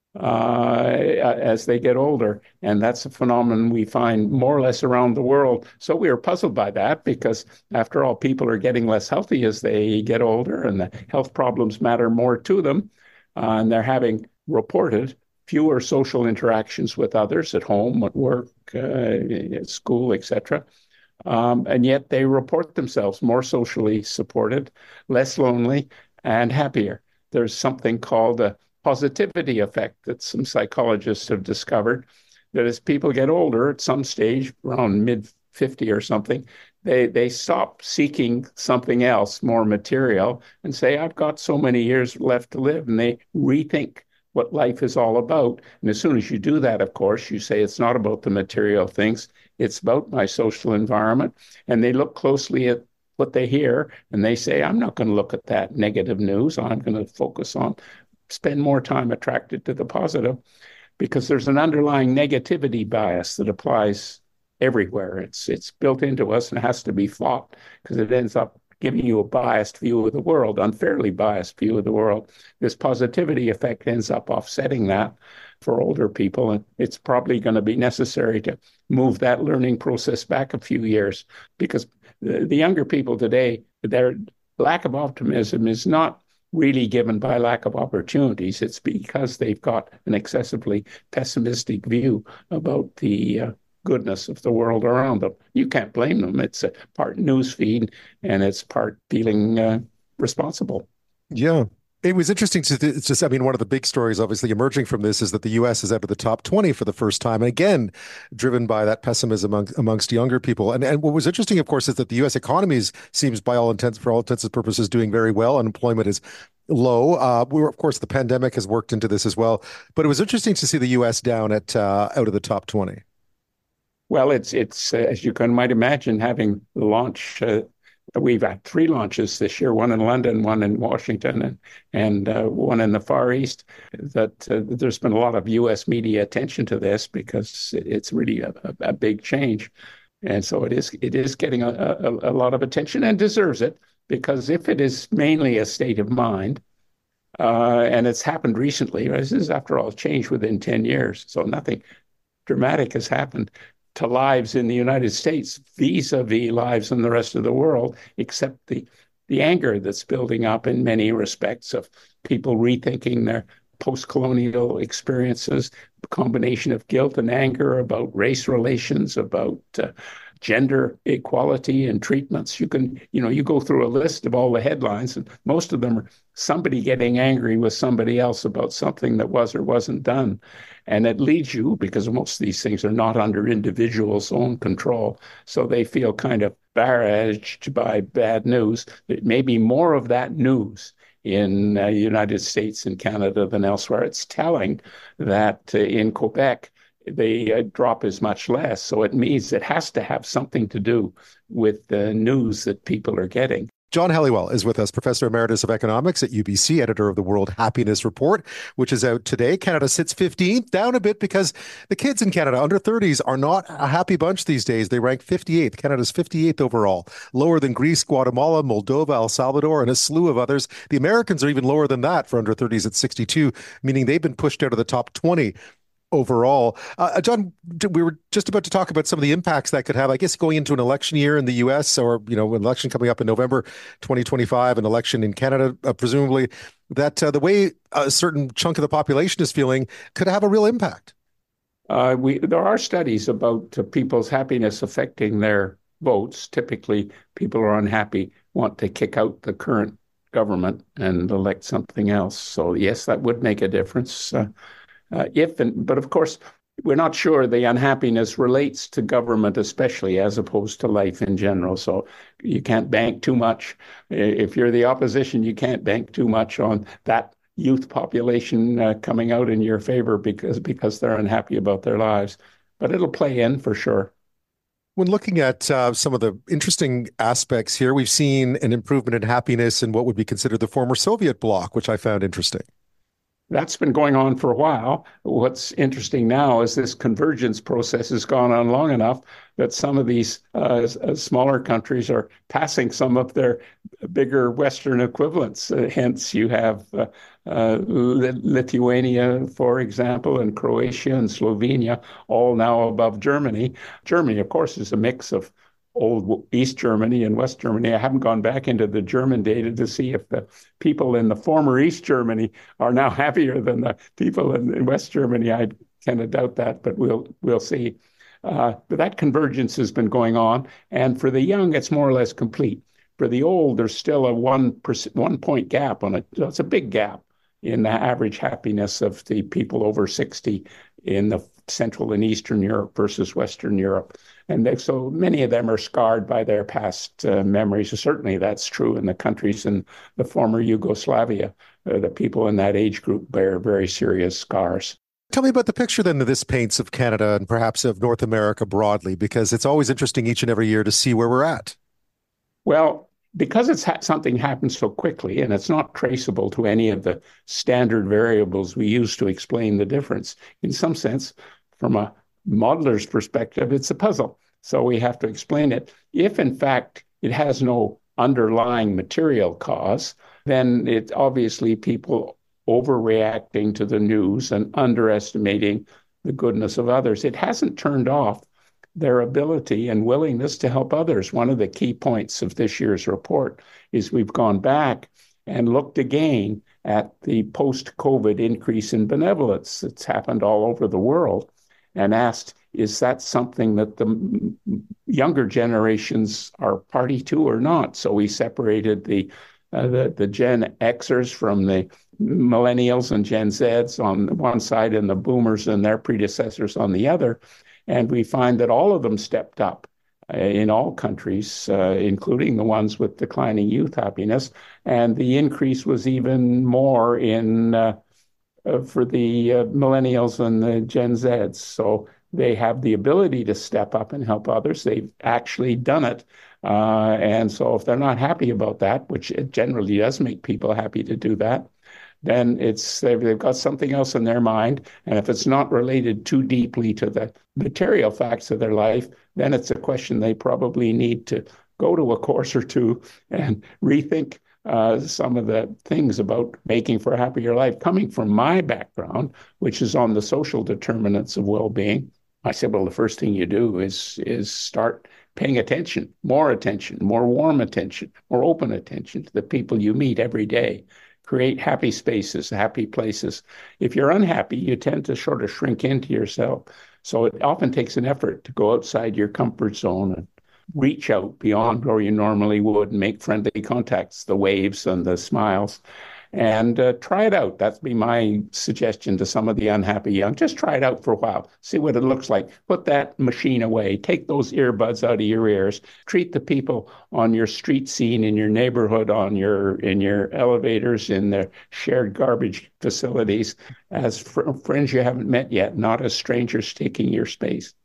uh, as they get older. And that's a phenomenon we find more or less around the world. So we are puzzled by that because, after all, people are getting less healthy as they get older, and the health problems matter more to them. Uh, and they're having reported fewer social interactions with others at home, at work, uh, at school, et cetera. Um, and yet they report themselves more socially supported, less lonely, and happier. There's something called a positivity effect that some psychologists have discovered, that as people get older, at some stage, around mid fifty or something, they, they stop seeking something else, more material, and say, I've got so many years left to live, and they rethink what life is all about. And as soon as you do that, of course, you say it's not about the material things, it's about my social environment. And they look closely at what they hear, and they say, I'm not going to look at that negative news. I'm going to focus on, spend more time attracted to the positive, because there's an underlying negativity bias that applies everywhere. It's it's built into us and has to be fought, because it ends up giving you a biased view of the world, unfairly biased view of the world. This positivity effect ends up offsetting that for older people, and it's probably going to be necessary to move that learning process back a few years, because the, the younger people today, their lack of optimism is not really given by lack of opportunities. It's because they've got an excessively pessimistic view about the uh, goodness of the world around them. You can't blame them. It's a part news feed, and it's part feeling uh, responsible. Yeah. It was interesting to, it's just, I mean, one of the big stories obviously emerging from this is that the U S is out of the top twenty for the first time. And again, driven by that pessimism among, amongst younger people. And, and what was interesting, of course, is that the U S economy seems, by all intents, for all intents and purposes, doing very well. Unemployment is low. Uh, we were, of course, the pandemic has worked into this as well. But it was interesting to see the U S down at uh, out of the top twenty. Well, it's, it's uh, as you can might imagine, having the launch, uh, we've had three launches this year, one in London, one in Washington, and, and uh, one in the Far East, that uh, there's been a lot of U S media attention to this, because it's really a, a, a big change. And so it is it is getting a, a, a lot of attention, and deserves it, because if it is mainly a state of mind, uh, and it's happened recently, this is, after all, change within ten years, so nothing dramatic has happened to lives in the United States vis-a-vis lives in the rest of the world, except the, the anger that's building up in many respects of people rethinking their post-colonial experiences, a combination of guilt and anger about race relations, about uh, gender equality and treatments. You can, you know, you go through a list of all the headlines, and most of them are somebody getting angry with somebody else about something that was or wasn't done. And it leads you, because most of these things are not under individuals' own control, so they feel kind of barraged by bad news. It may be more of that news in the uh, United States and Canada than elsewhere. It's telling that uh, in Quebec, the uh, drop is much less. So it means it has to have something to do with the news that people are getting. John Helliwell is with us, Professor Emeritus of Economics at U B C, editor of the World Happiness Report, which is out today. Canada sits fifteenth, down a bit because the kids in Canada under thirties are not a happy bunch these days. They rank fifty-eighth. Canada's fifty-eighth overall, lower than Greece, Guatemala, Moldova, El Salvador, and a slew of others. The Americans are even lower than that for under thirties at sixty-two, meaning they've been pushed out of the top twenty overall. Uh, John, we were just about to talk about some of the impacts that could have, I guess, going into an election year in the U S, or, you know, an election coming up in November twenty twenty-five, an election in Canada, uh, presumably, that uh, the way a certain chunk of the population is feeling could have a real impact. Uh, we there are studies about uh, people's happiness affecting their votes. Typically, people are unhappy, want to kick out the current government and elect something else. So, yes, that would make a difference. Uh, Uh, if and but of course, we're not sure the unhappiness relates to government, especially as opposed to life in general. So you can't bank too much. If you're the opposition, you can't bank too much on that youth population uh, coming out in your favor because because they're unhappy about their lives. But it'll play in for sure. When looking at uh, some of the interesting aspects here, we've seen an improvement in happiness in what would be considered the former Soviet bloc, which I found interesting. That's been going on for a while. What's interesting now is this convergence process has gone on long enough that some of these uh, smaller countries are passing some of their bigger Western equivalents. Uh, hence, you have uh, uh, Lithuania, for example, and Croatia and Slovenia, all now above Germany. Germany, of course, is a mix of old East Germany and West Germany. I haven't gone back into the German data to see if the people in the former East Germany are now happier than the people in, in West Germany. I kind of doubt that, but we'll we'll see. Uh, but that convergence has been going on, and for the young, it's more or less complete. For the old, there's still a one percent, one point gap on it. So it's a big gap in the average happiness of the people over sixty in the Central and Eastern Europe versus Western Europe. And they, so many of them are scarred by their past uh, memories. So certainly that's true in the countries in the former Yugoslavia. Uh, the people in that age group bear very serious scars. Tell me about the picture then that this paints of Canada and perhaps of North America broadly, because it's always interesting each and every year to see where we're at. Well, because it's ha- something happens so quickly and it's not traceable to any of the standard variables we use to explain the difference, in some sense, from a modeler's perspective, it's a puzzle. So we have to explain it. If, in fact, it has no underlying material cause, then it's obviously people overreacting to the news and underestimating the goodness of others. It hasn't turned off their ability and willingness to help others. One of the key points of this year's report is we've gone back and looked again at the post-COVID increase in benevolence that's happened all over the world and asked, is that something that the younger generations are party to or not? So we separated the uh, the, the Gen Xers from the millennials and Gen Zs on one side and the boomers and their predecessors on the other. And we find that all of them stepped up uh, in all countries, uh, including the ones with declining youth happiness. And the increase was even more in uh, uh, for the uh, millennials and the Gen Zs. So they have the ability to step up and help others. They've actually done it. Uh, and so if they're not happy about that, which it generally does make people happy to do that, then it's they've, they've got something else in their mind. And if it's not related too deeply to the material facts of their life, then it's a question they probably need to go to a course or two and rethink uh, some of the things about making for a happier life. Coming from my background, which is on the social determinants of well-being, I said, well, the first thing you do is is start paying attention, more attention, more warm attention, more open attention to the people you meet every day. Create happy spaces, happy places. If you're unhappy, you tend to sort of shrink into yourself. So it often takes an effort to go outside your comfort zone and reach out beyond where you normally would and make friendly contacts, the waves and the smiles. And uh, try it out. That'd be my suggestion to some of the unhappy young. Just try it out for a while. See what it looks like. Put that machine away. Take those earbuds out of your ears. Treat the people on your street scene, in your neighborhood, on your in your elevators, in their shared garbage facilities as fr- friends you haven't met yet, not as strangers taking your space.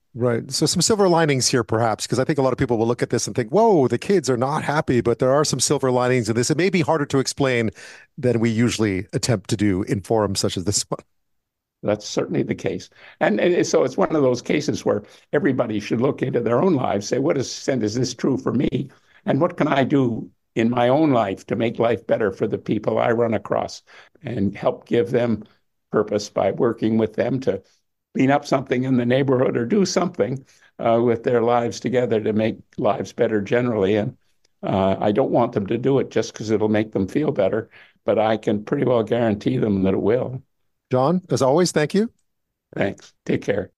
Right. So some silver linings here, perhaps, because I think a lot of people will look at this and think, whoa, the kids are not happy, but there are some silver linings in this. It may be harder to explain than we usually attempt to do in forums such as this one. That's certainly the case. And, and so it's one of those cases where everybody should look into their own lives, say, what extent is this true for me? And what can I do in my own life to make life better for the people I run across and help give them purpose by working with them to clean up something in the neighborhood or do something uh, with their lives together to make lives better generally. And uh, I don't want them to do it just because it'll make them feel better, but I can pretty well guarantee them that it will. John, as always, thank you. Thanks. Take care.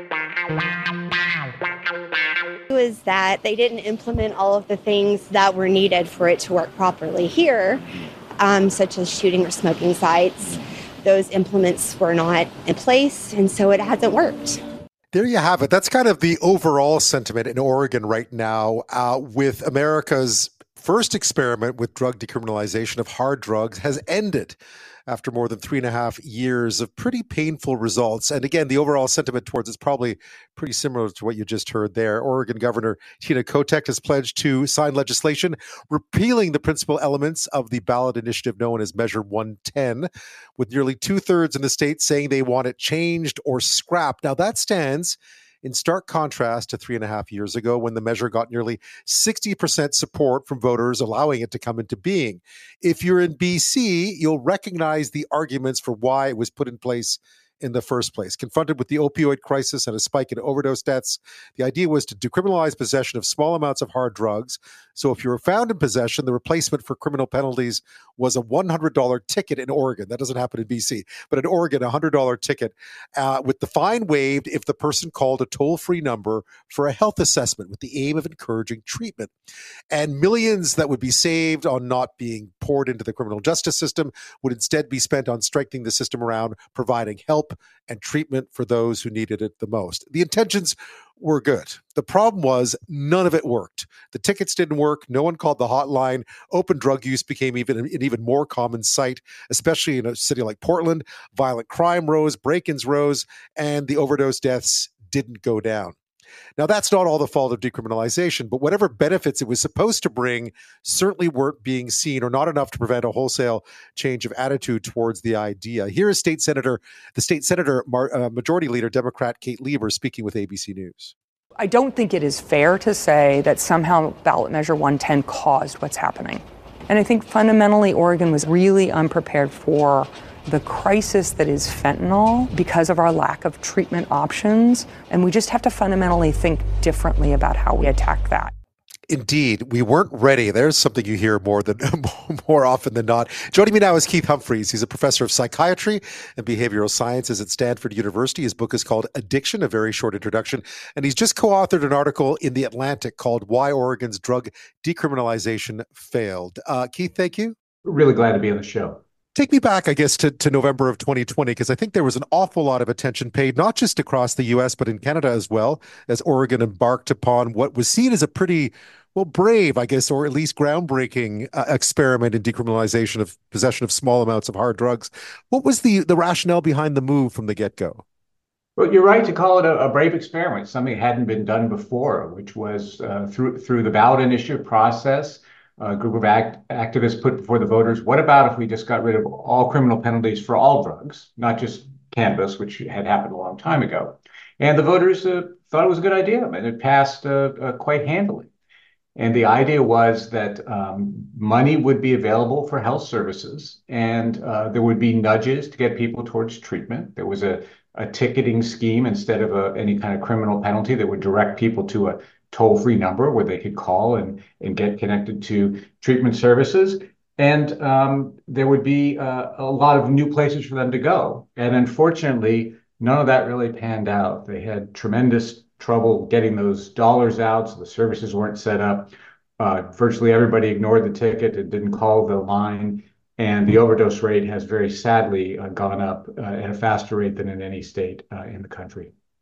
Was that they didn't implement all of the things that were needed for it to work properly here, um, such as shooting or smoking sites. Those implements were not in place, and so it hasn't worked. There you have it. That's kind of the overall sentiment in Oregon right now, uh, with America's first experiment with drug decriminalization of hard drugs has ended after more than three and a half years of pretty painful results. And again, the overall sentiment towards it's probably pretty similar to what you just heard there. Oregon Governor Tina Kotek has pledged to sign legislation repealing the principal elements of the ballot initiative known as Measure one ten, with nearly two-thirds in the state saying they want it changed or scrapped. Now, that stands in stark contrast to three and a half years ago when the measure got nearly sixty percent support from voters, allowing it to come into being. If you're in B C, you'll recognize the arguments for why it was put in place in the first place. Confronted with the opioid crisis and a spike in overdose deaths, the idea was to decriminalize possession of small amounts of hard drugs. So if you were found in possession, the replacement for criminal penalties was a one hundred dollars ticket in Oregon. That doesn't happen in B C. But in Oregon, a one hundred dollars ticket uh, with the fine waived if the person called a toll-free number for a health assessment with the aim of encouraging treatment. And millions that would be saved on not being poured into the criminal justice system would instead be spent on strengthening the system around providing help and treatment for those who needed it the most. The intentions were good. The problem was none of it worked. The tickets didn't work. No one called the hotline. Open drug use became even an even more common sight, especially in a city like Portland. Violent crime rose, break-ins rose, and the overdose deaths didn't go down. Now, that's not all the fault of decriminalization, but whatever benefits it was supposed to bring certainly weren't being seen, or not enough to prevent a wholesale change of attitude towards the idea. Here is State Senator, the State Senator, uh, Majority Leader, Democrat Kate Lieber, speaking with A B C News. I don't think it is fair to say that somehow ballot measure one ten caused what's happening. And I think fundamentally Oregon was really unprepared for the crisis that is fentanyl because of our lack of treatment options. And we just have to fundamentally think differently about how we attack that. Indeed, we weren't ready. There's something you hear more than more often than not. Joining me now is Keith Humphreys. He's a professor of psychiatry and behavioral sciences at Stanford University. His book is called Addiction, a very short introduction. And he's just co-authored an article in The Atlantic called Why Oregon's Drug Decriminalization Failed. Uh, Keith, thank you. Really glad to be on the show. Take me back, I guess, to, to November of twenty twenty, because I think there was an awful lot of attention paid, not just across the U S, but in Canada as well, as Oregon embarked upon what was seen as a pretty, well, brave, I guess, or at least groundbreaking uh, experiment in decriminalization of possession of small amounts of hard drugs. What was the, the rationale behind the move from the get-go? Well, you're right to call it a, a brave experiment, something that hadn't been done before, which was uh, through through the ballot initiative process. A group of act activists put before the voters, what about if we just got rid of all criminal penalties for all drugs, not just cannabis, which had happened a long time ago? And the voters uh, thought it was a good idea, and it passed uh, uh, quite handily. And the idea was that um, money would be available for health services, and uh, there would be nudges to get people towards treatment. There was a, a ticketing scheme instead of a, any kind of criminal penalty that would direct people to a toll-free number where they could call and, and get connected to treatment services. And um, there would be uh, a lot of new places for them to go. And unfortunately, none of that really panned out. They had tremendous trouble getting those dollars out, so the services weren't set up. Uh, virtually everybody ignored the ticket and didn't call the line. And the overdose rate has very sadly uh, gone up uh, at a faster rate than in any state uh, in the country.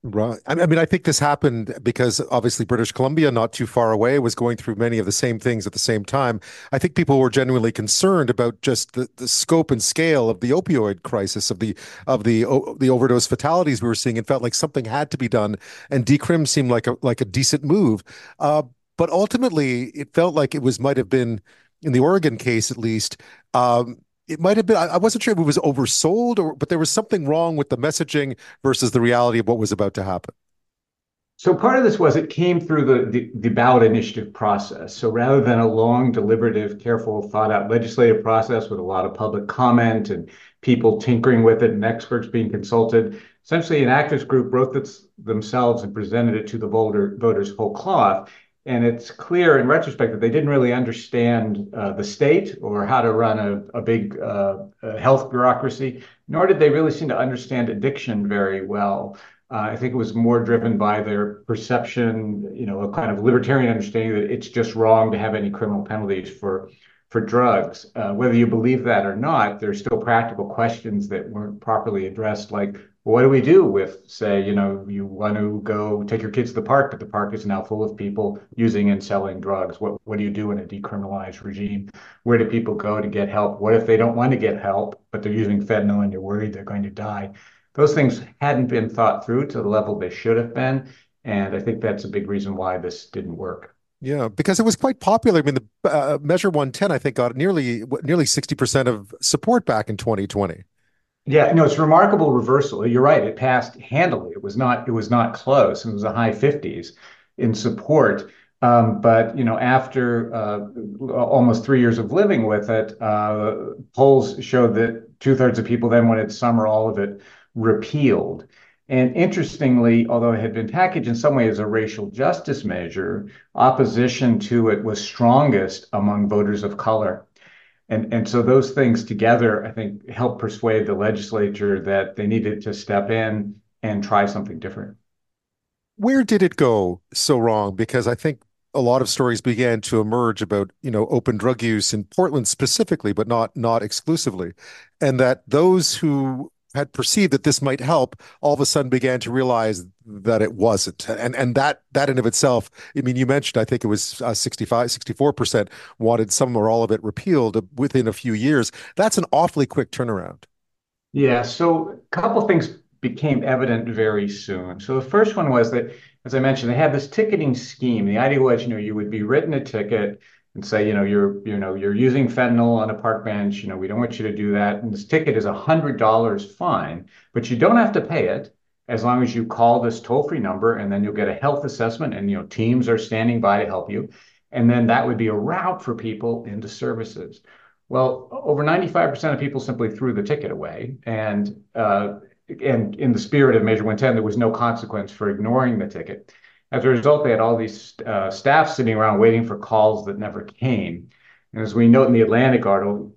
Right. I mean, I think this happened because obviously British Columbia, not too far away, was going through many of the same things at the same time. I think people were genuinely concerned about just the, the scope and scale of the opioid crisis, of the of the the overdose fatalities we were seeing, and felt like something had to be done. And decrim seemed like a like a decent move, uh, but ultimately it felt like it was might have been in the Oregon case at least. Um, it might have been, I wasn't sure if it was oversold or, but there was something wrong with the messaging versus the reality of what was about to happen. So part of this was it came through the, the, the ballot initiative process. So rather than a long, deliberative, careful, thought out legislative process with a lot of public comment and people tinkering with it and experts being consulted, essentially an activist group wrote this themselves and presented it to the voter, voters whole cloth. And it's clear in retrospect that they didn't really understand uh, the state or how to run a, a big uh, health bureaucracy, nor did they really seem to understand addiction very well. Uh, I think it was more driven by their perception, you know, a kind of libertarian understanding that it's just wrong to have any criminal penalties for for drugs. Uh, whether you believe that or not, there's still practical questions that weren't properly addressed, like, what do we do with, say, you know, you want to go take your kids to the park, but the park is now full of people using and selling drugs. What what do you do in a decriminalized regime? Where do people go to get help? What if they don't want to get help, but they're using fentanyl and you're worried they're going to die? Those things hadn't been thought through to the level they should have been. And I think that's a big reason why this didn't work. Yeah, because it was quite popular. I mean, the uh, Measure one ten, I think, got nearly nearly sixty percent of support back in twenty twenty. Yeah, no, it's a remarkable reversal. You're right. It passed handily. It was not, it was not close. It was a high fifties in support. Um, but, you know, after uh, almost three years of living with it, uh, polls showed that two thirds of people then wanted some or all of it repealed. And interestingly, although it had been packaged in some way as a racial justice measure, opposition to it was strongest among voters of color. And, and so those things together, I think, helped persuade the legislature that they needed to step in and try something different. Where did it go so wrong? Because I think a lot of stories began to emerge about, you know, open drug use in Portland specifically, but not not exclusively. And that those who had perceived that this might help all of a sudden began to realize that it wasn't. And and that that in of itself, I mean, you mentioned, I think it was uh, sixty-five, sixty-four percent wanted some or all of it repealed within a few years. That's an awfully quick turnaround. Yeah, so a couple things became evident very soon. So the first one was that, as I mentioned, they had this ticketing scheme. The idea was, you know, you would be written a ticket and say, you know, you're, you know, you're using fentanyl on a park bench. You know, we don't want you to do that. And this ticket is a hundred dollars fine, but you don't have to pay it as long as you call this toll-free number, and then you'll get a health assessment, and, you know, teams are standing by to help you. And then that would be a route for people into services. Well, over ninety-five percent of people simply threw the ticket away. And, uh, and in the spirit of Measure one ten, there was no consequence for ignoring the ticket. As a result, they had all these uh, staff sitting around waiting for calls that never came. And as we note in the Atlantic article,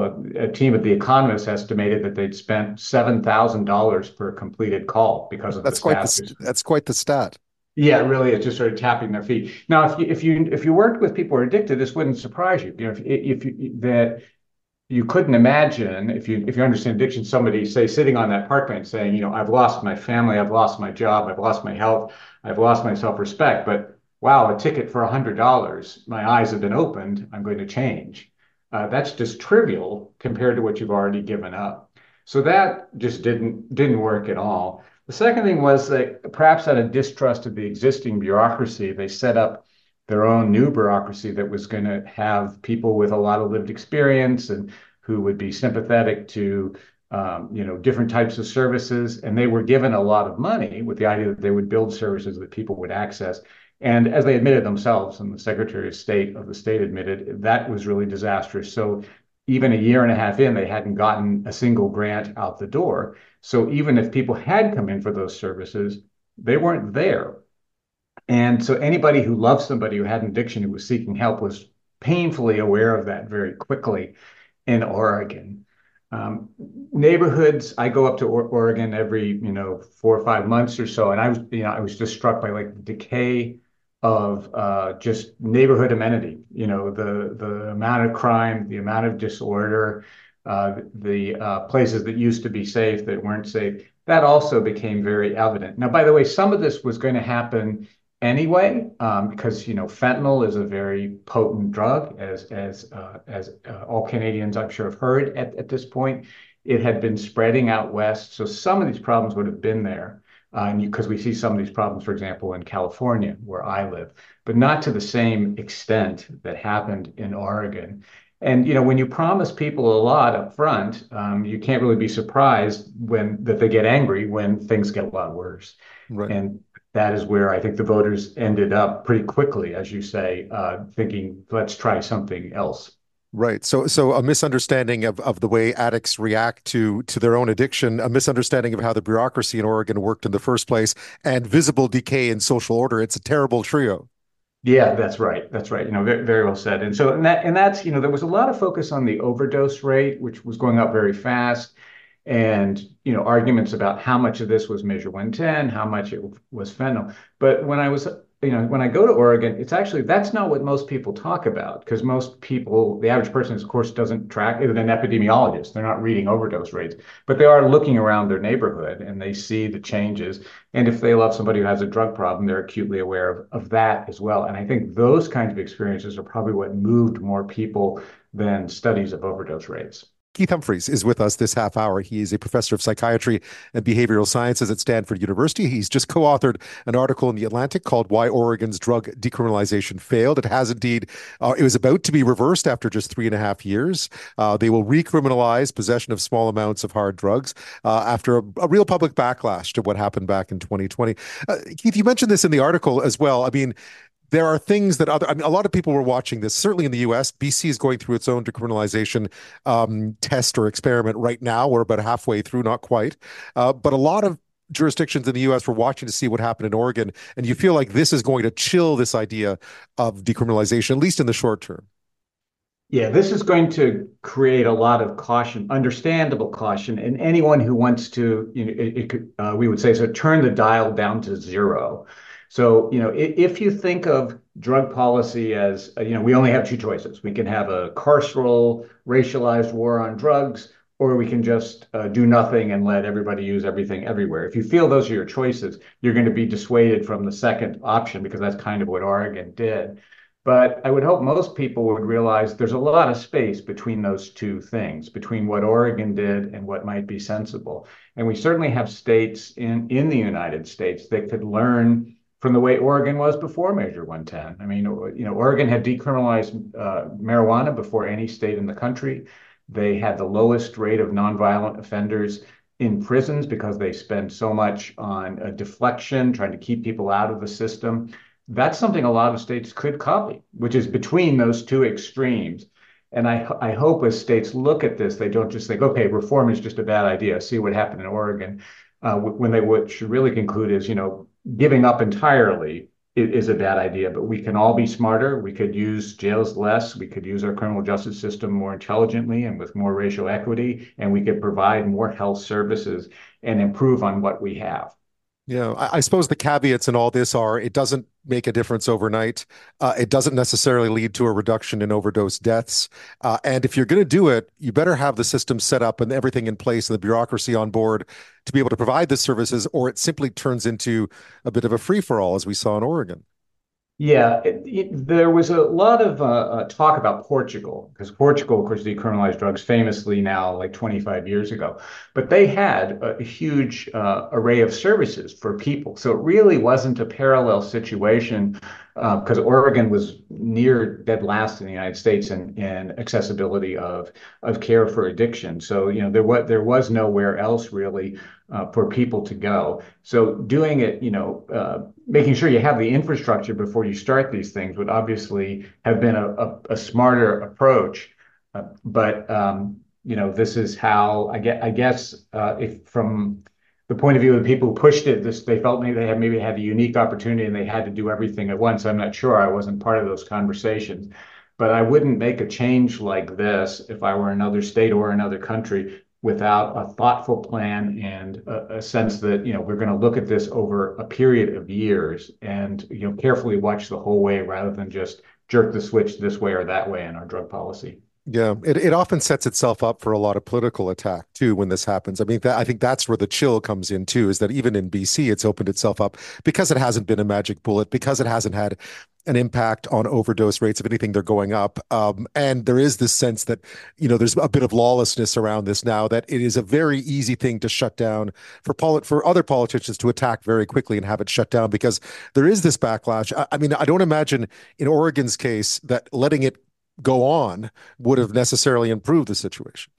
a team at The Economist estimated that they'd spent seven thousand dollars per completed call because of that's the quite staff. the, That's quite the stat. Yeah, it really is, just sort of tapping their feet. Now, if you if you if you worked with people who are addicted, this wouldn't surprise you. You know, if if you, that you couldn't imagine, if you if you understand addiction, somebody, say, sitting on that park bench saying, you know, I've lost my family, I've lost my job, I've lost my health, I've lost my self-respect, but wow, a ticket for one hundred dollars, my eyes have been opened, I'm going to change. Uh, that's just trivial compared to what you've already given up. So that just didn't didn't work at all. The second thing was that perhaps out of distrust of the existing bureaucracy, they set up their own new bureaucracy that was going to have people with a lot of lived experience and who would be sympathetic to um, you know, different types of services. And they were given a lot of money with the idea that they would build services that people would access. And as they admitted themselves, and the Secretary of State of the state admitted, that was really disastrous. So even a year and a half in, they hadn't gotten a single grant out the door. So even if people had come in for those services, they weren't there. And so anybody who loved somebody who had an addiction who was seeking help was painfully aware of that very quickly in Oregon. Um, neighborhoods, I go up to or- Oregon every, you know, four or five months or so, and I was, you know, I was just struck by like the decay of uh, just neighborhood amenity. You know, the the amount of crime, the amount of disorder, uh, the uh, places that used to be safe that weren't safe. That also became very evident. Now, by the way, some of this was going to happen anyway, um, because you know fentanyl is a very potent drug, as as uh, as uh, all Canadians I'm sure have heard at, at this point. It had been spreading out west, so some of these problems would have been there, uh, because we see some of these problems, for example, in California, where I live, but not to the same extent that happened in Oregon. And you know, when you promise people a lot up front, um, you can't really be surprised when that they get angry when things get a lot worse. Right. And that is where I think the voters ended up pretty quickly, as you say, uh, thinking, let's try something else. Right. So so a misunderstanding of, of the way addicts react to to their own addiction, a misunderstanding of how the bureaucracy in Oregon worked in the first place, and visible decay in social order. It's a terrible trio. Yeah, that's right. That's right. You know, very, very well said. And so, and that, and that's, you know, there was a lot of focus on the overdose rate, which was going up very fast, and, you know, arguments about how much of this was Measure one ten, how much it was fentanyl. But when I was, you know, when I go to Oregon, it's actually, that's not what most people talk about, because most people, the average person, of course, doesn't track, is an epidemiologist. They're not reading overdose rates, but they are looking around their neighborhood and they see the changes. And if they love somebody who has a drug problem, they're acutely aware of, of that as well. And I think those kinds of experiences are probably what moved more people than studies of overdose rates. Keith Humphreys is with us this half hour. He is a professor of psychiatry and behavioral sciences at Stanford University. He's just co-authored an article in The Atlantic called Why Oregon's Drug Decriminalization Failed. It has indeed, uh, it was about to be reversed after just three and a half years. Uh, they will recriminalize possession of small amounts of hard drugs uh, after a, a real public backlash to what happened back in twenty twenty. Uh, Keith, you mentioned this in the article as well. I mean, there are things that other, I mean, a lot of people were watching this, certainly in the U S. B C is going through its own decriminalization um, test or experiment right now. We're about halfway through, not quite. Uh, but a lot of jurisdictions in the U S were watching to see what happened in Oregon. And you feel like this is going to chill this idea of decriminalization, at least in the short term. Yeah, this is going to create a lot of caution, understandable caution, and anyone who wants to, you know, it, it could, uh, we would say, so turn the dial down to zero. So, you know, if you think of drug policy as, you know, we only have two choices. We can have a carceral, racialized war on drugs, or we can just uh, do nothing and let everybody use everything everywhere. If you feel those are your choices, you're going to be dissuaded from the second option, because that's kind of what Oregon did. But I would hope most people would realize there's a lot of space between those two things, between what Oregon did and what might be sensible. And we certainly have states in, in the United States that could learn from the way Oregon was before Measure one ten. I mean, you know, Oregon had decriminalized uh, marijuana before any state in the country. They had the lowest rate of nonviolent offenders in prisons because they spend so much on uh, deflection, trying to keep people out of the system. That's something a lot of states could copy, which is between those two extremes. And I, I hope as states look at this, they don't just think, okay, reform is just a bad idea. See what happened in Oregon. Uh, when they what should really conclude is, you know, giving up entirely is a bad idea, but we can all be smarter. We could use jails less. We could use our criminal justice system more intelligently and with more racial equity, and we could provide more health services and improve on what we have. Yeah, I, I suppose the caveats in all this are it doesn't make a difference overnight. Uh, it doesn't necessarily lead to a reduction in overdose deaths. Uh, and if you're going to do it, you better have the system set up and everything in place and the bureaucracy on board to be able to provide the services, or it simply turns into a bit of a free-for-all, as we saw in Oregon. Yeah, it, it, there was a lot of uh, uh, talk about Portugal, because Portugal, of course, decriminalized drugs famously now, like twenty-five years ago. But they had a huge uh, array of services for people. So it really wasn't a parallel situation, because uh, Oregon was near dead last in the United States in, in accessibility of, of care for addiction. So, you know, there was, there was nowhere else really uh, for people to go. So doing it, you know, uh, making sure you have the infrastructure before you start these things would obviously have been a, a, a smarter approach. Uh, but, um, you know, this is how I get, I guess, uh, if from the point of view of the people who pushed it, this, they felt maybe they had maybe had a unique opportunity and they had to do everything at once. I'm not sure. I wasn't part of those conversations. But I wouldn't make a change like this if I were another state or another country without a thoughtful plan and a, a sense that, you know, we're going to look at this over a period of years and, you know, carefully watch the whole way rather than just jerk the switch this way or that way in our drug policy. Yeah, it, it often sets itself up for a lot of political attack too when this happens. I mean, that, I think that's where the chill comes in too, is that even in B C, it's opened itself up because it hasn't been a magic bullet, because it hasn't had an impact on overdose rates. If anything, they're going up. Um, and there is this sense that, you know, there's a bit of lawlessness around this now, that it is a very easy thing to shut down for poli- for other politicians to attack very quickly and have it shut down because there is this backlash. I, I mean, I don't imagine in Oregon's case that letting it go on would have necessarily improved the situation.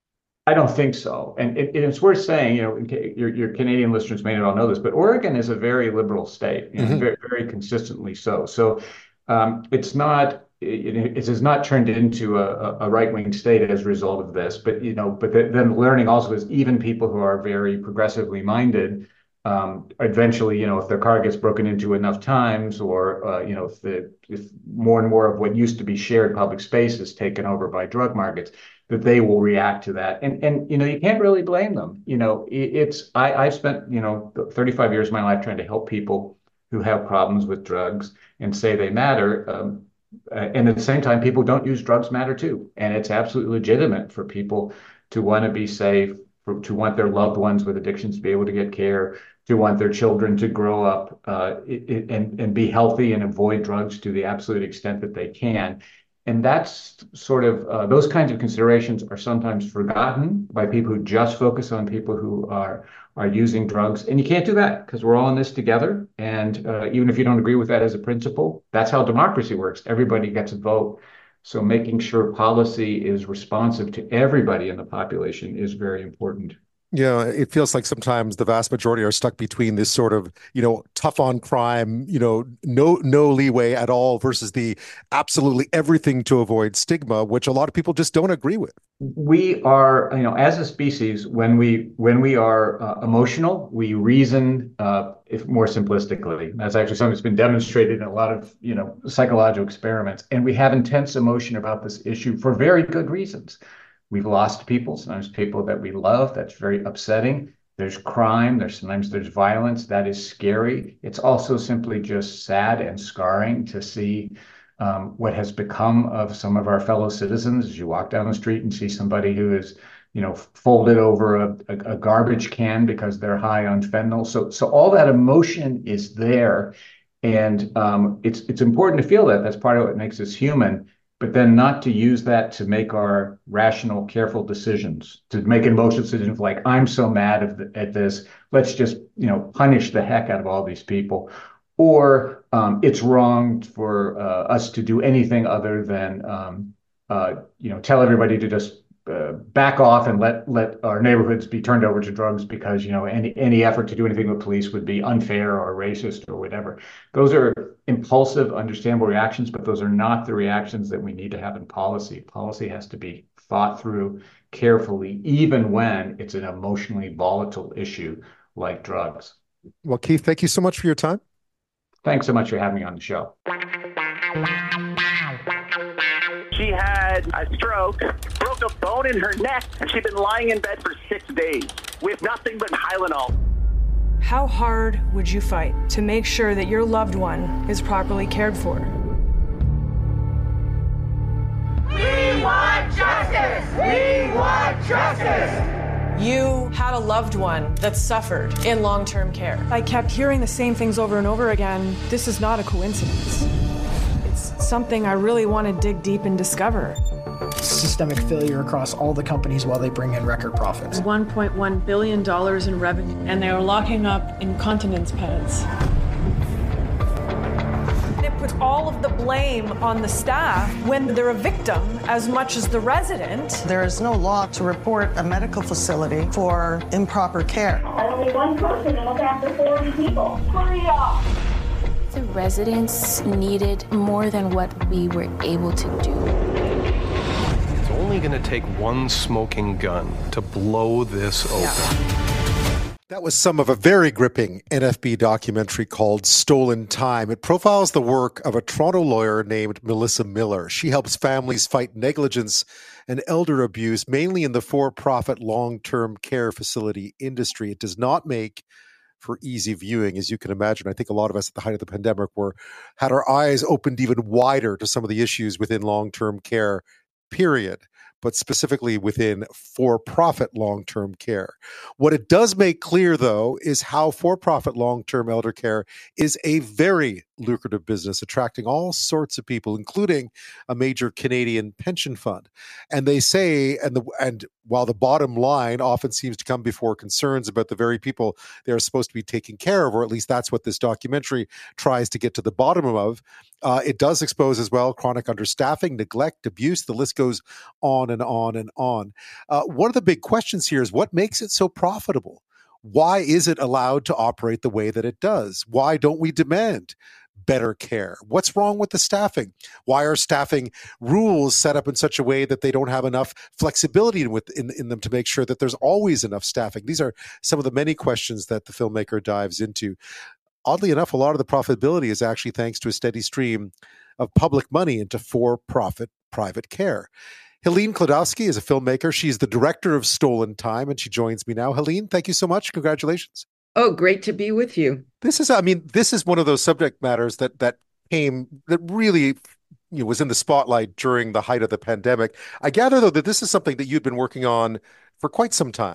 I don't think so. And it, it's worth saying, you know, your, your Canadian listeners may not all know this, but Oregon is a very liberal state, you know, mm-hmm. very, very consistently so. So um, it's not, it, it has not turned into a, a right-wing state as a result of this. But, you know, but the, then learning also is even people who are very progressively minded, um, eventually, you know, if their car gets broken into enough times, or, uh, you know, if the if more and more of what used to be shared public space is taken over by drug markets, that they will react to that. And, and you know, you can't really blame them. You know, it, it's, I, I've spent, you know, thirty-five years of my life trying to help people who have problems with drugs and say they matter. Um, and at the same time, people who don't use drugs matter too. And it's absolutely legitimate for people to want to be safe, for, to want their loved ones with addictions to be able to get care, to want their children to grow up uh, and, and be healthy and avoid drugs to the absolute extent that they can. And that's sort of, uh, those kinds of considerations are sometimes forgotten by people who just focus on people who are are using drugs. And you can't do that because we're all in this together. And uh, even if you don't agree with that as a principle, that's how democracy works. Everybody gets a vote. So making sure policy is responsive to everybody in the population is very important. Yeah, it feels like sometimes the vast majority are stuck between this sort of, you know, tough on crime, you know, no no leeway at all versus the absolutely everything to avoid stigma, which a lot of people just don't agree with. We are, you know, as a species, when we when we are uh, emotional, we reason, uh, if more simplistically. That's actually something that's been demonstrated in a lot of, you know, psychological experiments. And we have intense emotion about this issue for very good reasons. We've lost people, sometimes people that we love. That's very upsetting. There's crime. There's sometimes there's violence. That is scary. It's also simply just sad and scarring to see um, what has become of some of our fellow citizens. As you walk down the street and see somebody who is, you know, folded over a, a, a garbage can because they're high on fentanyl. So, so all that emotion is there, and um, it's it's important to feel that. That's part of what makes us human. But then not to use that to make our rational, careful decisions, to make emotional decisions like, I'm so mad at, the, at this, let's just, you know, punish the heck out of all these people. Or um, it's wrong for uh, us to do anything other than, um, uh, you know, tell everybody to just uh, back off and let let our neighborhoods be turned over to drugs because, you know, any any effort to do anything with police would be unfair or racist or whatever. Those are impulsive, understandable reactions, but those are not the reactions that we need to have in policy. Policy has to be thought through carefully, even when it's an emotionally volatile issue like drugs. Well, Keith, thank you so much for your time. Thanks so much for having me on the show. She had a stroke, broke a bone in her neck, and she'd been lying in bed for six days with nothing but Tylenol. How hard would you fight to make sure that your loved one is properly cared for? We want justice! We want justice! You had a loved one that suffered in long-term care. I kept hearing the same things over and over again. This is not a coincidence. It's something I really want to dig deep and discover. Systemic failure across all the companies while they bring in record profits. one point one billion dollars in revenue, and they were locking up incontinence pads. It puts all of the blame on the staff when they're a victim as much as the resident. There is no law to report a medical facility for improper care. And only one person to look after forty people. Hurry up! The residents needed more than what we were able to do. It's only going to take one smoking gun to blow this open. Yeah. That was some of a very gripping N F B documentary called Stolen Time. It profiles the work of a Toronto lawyer named Melissa Miller. She helps families fight negligence and elder abuse, mainly in the for-profit long-term care facility industry. It does not make for easy viewing, as you can imagine. I think a lot of us at the height of the pandemic were had our eyes opened even wider to some of the issues within long-term care period, but specifically within for-profit long-term care. What it does make clear, though, is how for-profit long-term elder care is a very lucrative business, attracting all sorts of people, including a major Canadian pension fund. And they say, and the and while the bottom line often seems to come before concerns about the very people they're supposed to be taking care of, or at least that's what this documentary tries to get to the bottom of, uh, it does expose as well chronic understaffing, neglect, abuse. The list goes on and on and on. Uh, one of the big questions here is what makes it so profitable? Why is it allowed to operate the way that it does? Why don't we demand better care? What's wrong with the staffing? Why are staffing rules set up in such a way that they don't have enough flexibility in, in, in them to make sure that there's always enough staffing? These are some of the many questions that the filmmaker dives into. Oddly enough, a lot of the profitability is actually thanks to a steady stream of public money into for-profit private care. Helene Klodowski is a filmmaker. She's the director of Stolen Time, and she joins me now. Helene, thank you so much. Congratulations. Oh, great to be with you. This is, I mean, this is one of those subject matters that that came, that really, you know, was in the spotlight during the height of the pandemic. I gather, though, that this is something that you've been working on for quite some time.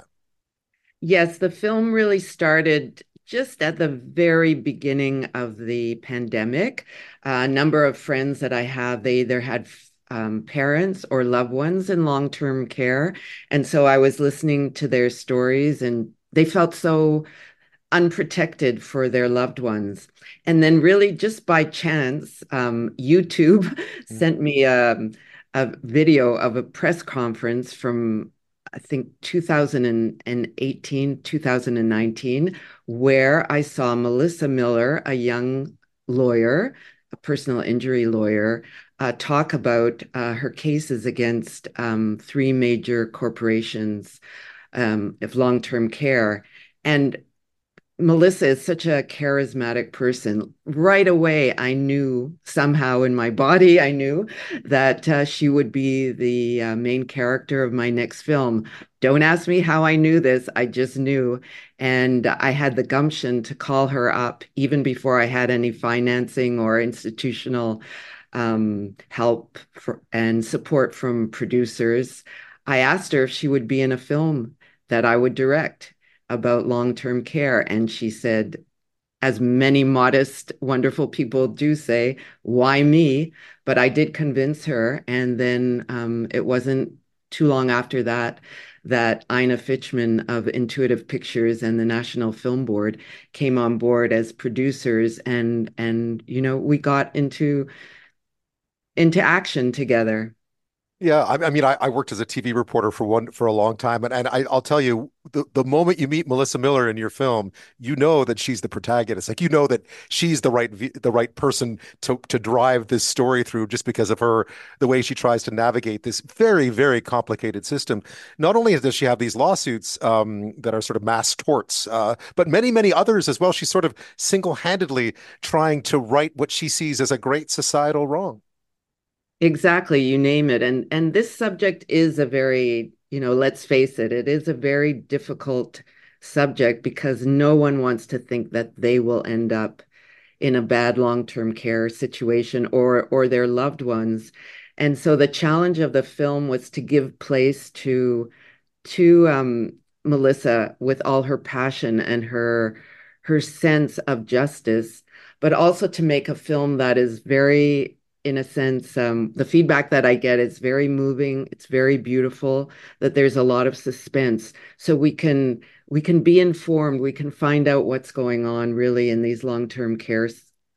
Yes, the film really started just at the very beginning of the pandemic. Uh, a number of friends that I have, they either had um, parents or loved ones in long-term care. And so I was listening to their stories, and they felt so unprotected for their loved ones. And then really just by chance, um, YouTube mm-hmm. sent me a, a video of a press conference from, I think, two thousand eighteen, two thousand nineteen, where I saw Melissa Miller, a young lawyer, a personal injury lawyer, uh, talk about uh, her cases against um, three major corporations um, of long-term care. And Melissa is such a charismatic person. Right away, I knew somehow in my body, I knew that uh, she would be the uh, main character of my next film. Don't ask me how I knew this. I just knew. And I had the gumption to call her up even before I had any financing or institutional um, help for, and support from producers. I asked her if she would be in a film that I would direct about long-term care. And she said, as many modest, wonderful people do say, why me? But I did convince her. And then um, it wasn't too long after that, that Ina Fitchman of Intuitive Pictures and the National Film Board came on board as producers. And, and you know, we got into, into action together. Yeah, I, I mean, I, I worked as a T V reporter for one for a long time, and, and I, I'll tell you, the, the moment you meet Melissa Miller in your film, you know that she's the protagonist. Like, you know that she's the right the right person to to drive this story through, just because of her, the way she tries to navigate this very, very complicated system. Not only does she have these lawsuits um, that are sort of mass torts, uh, but many, many others as well. She's sort of single-handedly trying to right what she sees as a great societal wrong. Exactly, you name it. And and this subject is a very, you know, let's face it, it is a very difficult subject because no one wants to think that they will end up in a bad long-term care situation or or their loved ones. And so the challenge of the film was to give place to to um, Melissa with all her passion and her her sense of justice, but also to make a film that is very, in a sense, um, the feedback that I get is very moving. It's very beautiful, that there's a lot of suspense. So we can we can be informed. We can find out what's going on really in these long-term care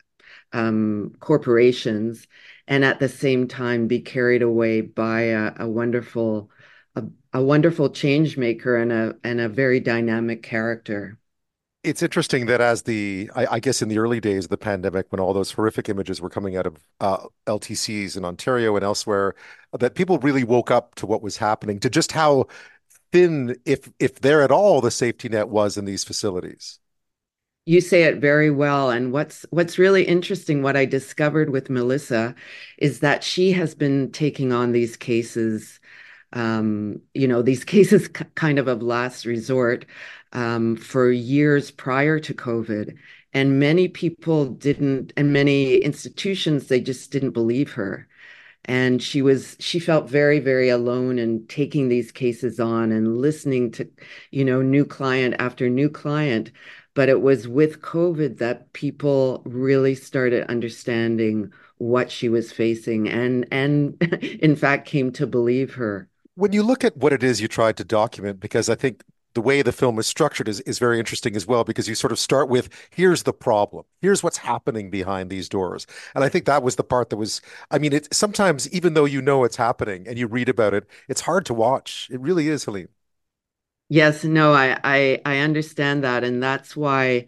um, corporations, and at the same time be carried away by a, a wonderful a, a wonderful change maker and a and a very dynamic character. It's interesting that as the, I, I guess in the early days of the pandemic, when all those horrific images were coming out of uh, L T Cs in Ontario and elsewhere, that people really woke up to what was happening, to just how thin, if if there at all, the safety net was in these facilities. You say it very well. And what's what's really interesting, what I discovered with Melissa, is that she has been taking on these cases, um, you know, these cases kind of of last resort, Um, for years prior to COVID. And many people didn't, and many institutions, they just didn't believe her. And she was she felt very, very alone in taking these cases on and listening to, you know, new client after new client. But it was with COVID that people really started understanding what she was facing and and in fact came to believe her. When you look at what it is you tried to document, because I think the way the film is structured is, is very interesting as well, because you sort of start with, here's the problem. Here's what's happening behind these doors. And I think that was the part that was, I mean, it sometimes, even though you know it's happening and you read about it, it's hard to watch. It really is, Helene. Yes, no, I, I I understand that, and that's why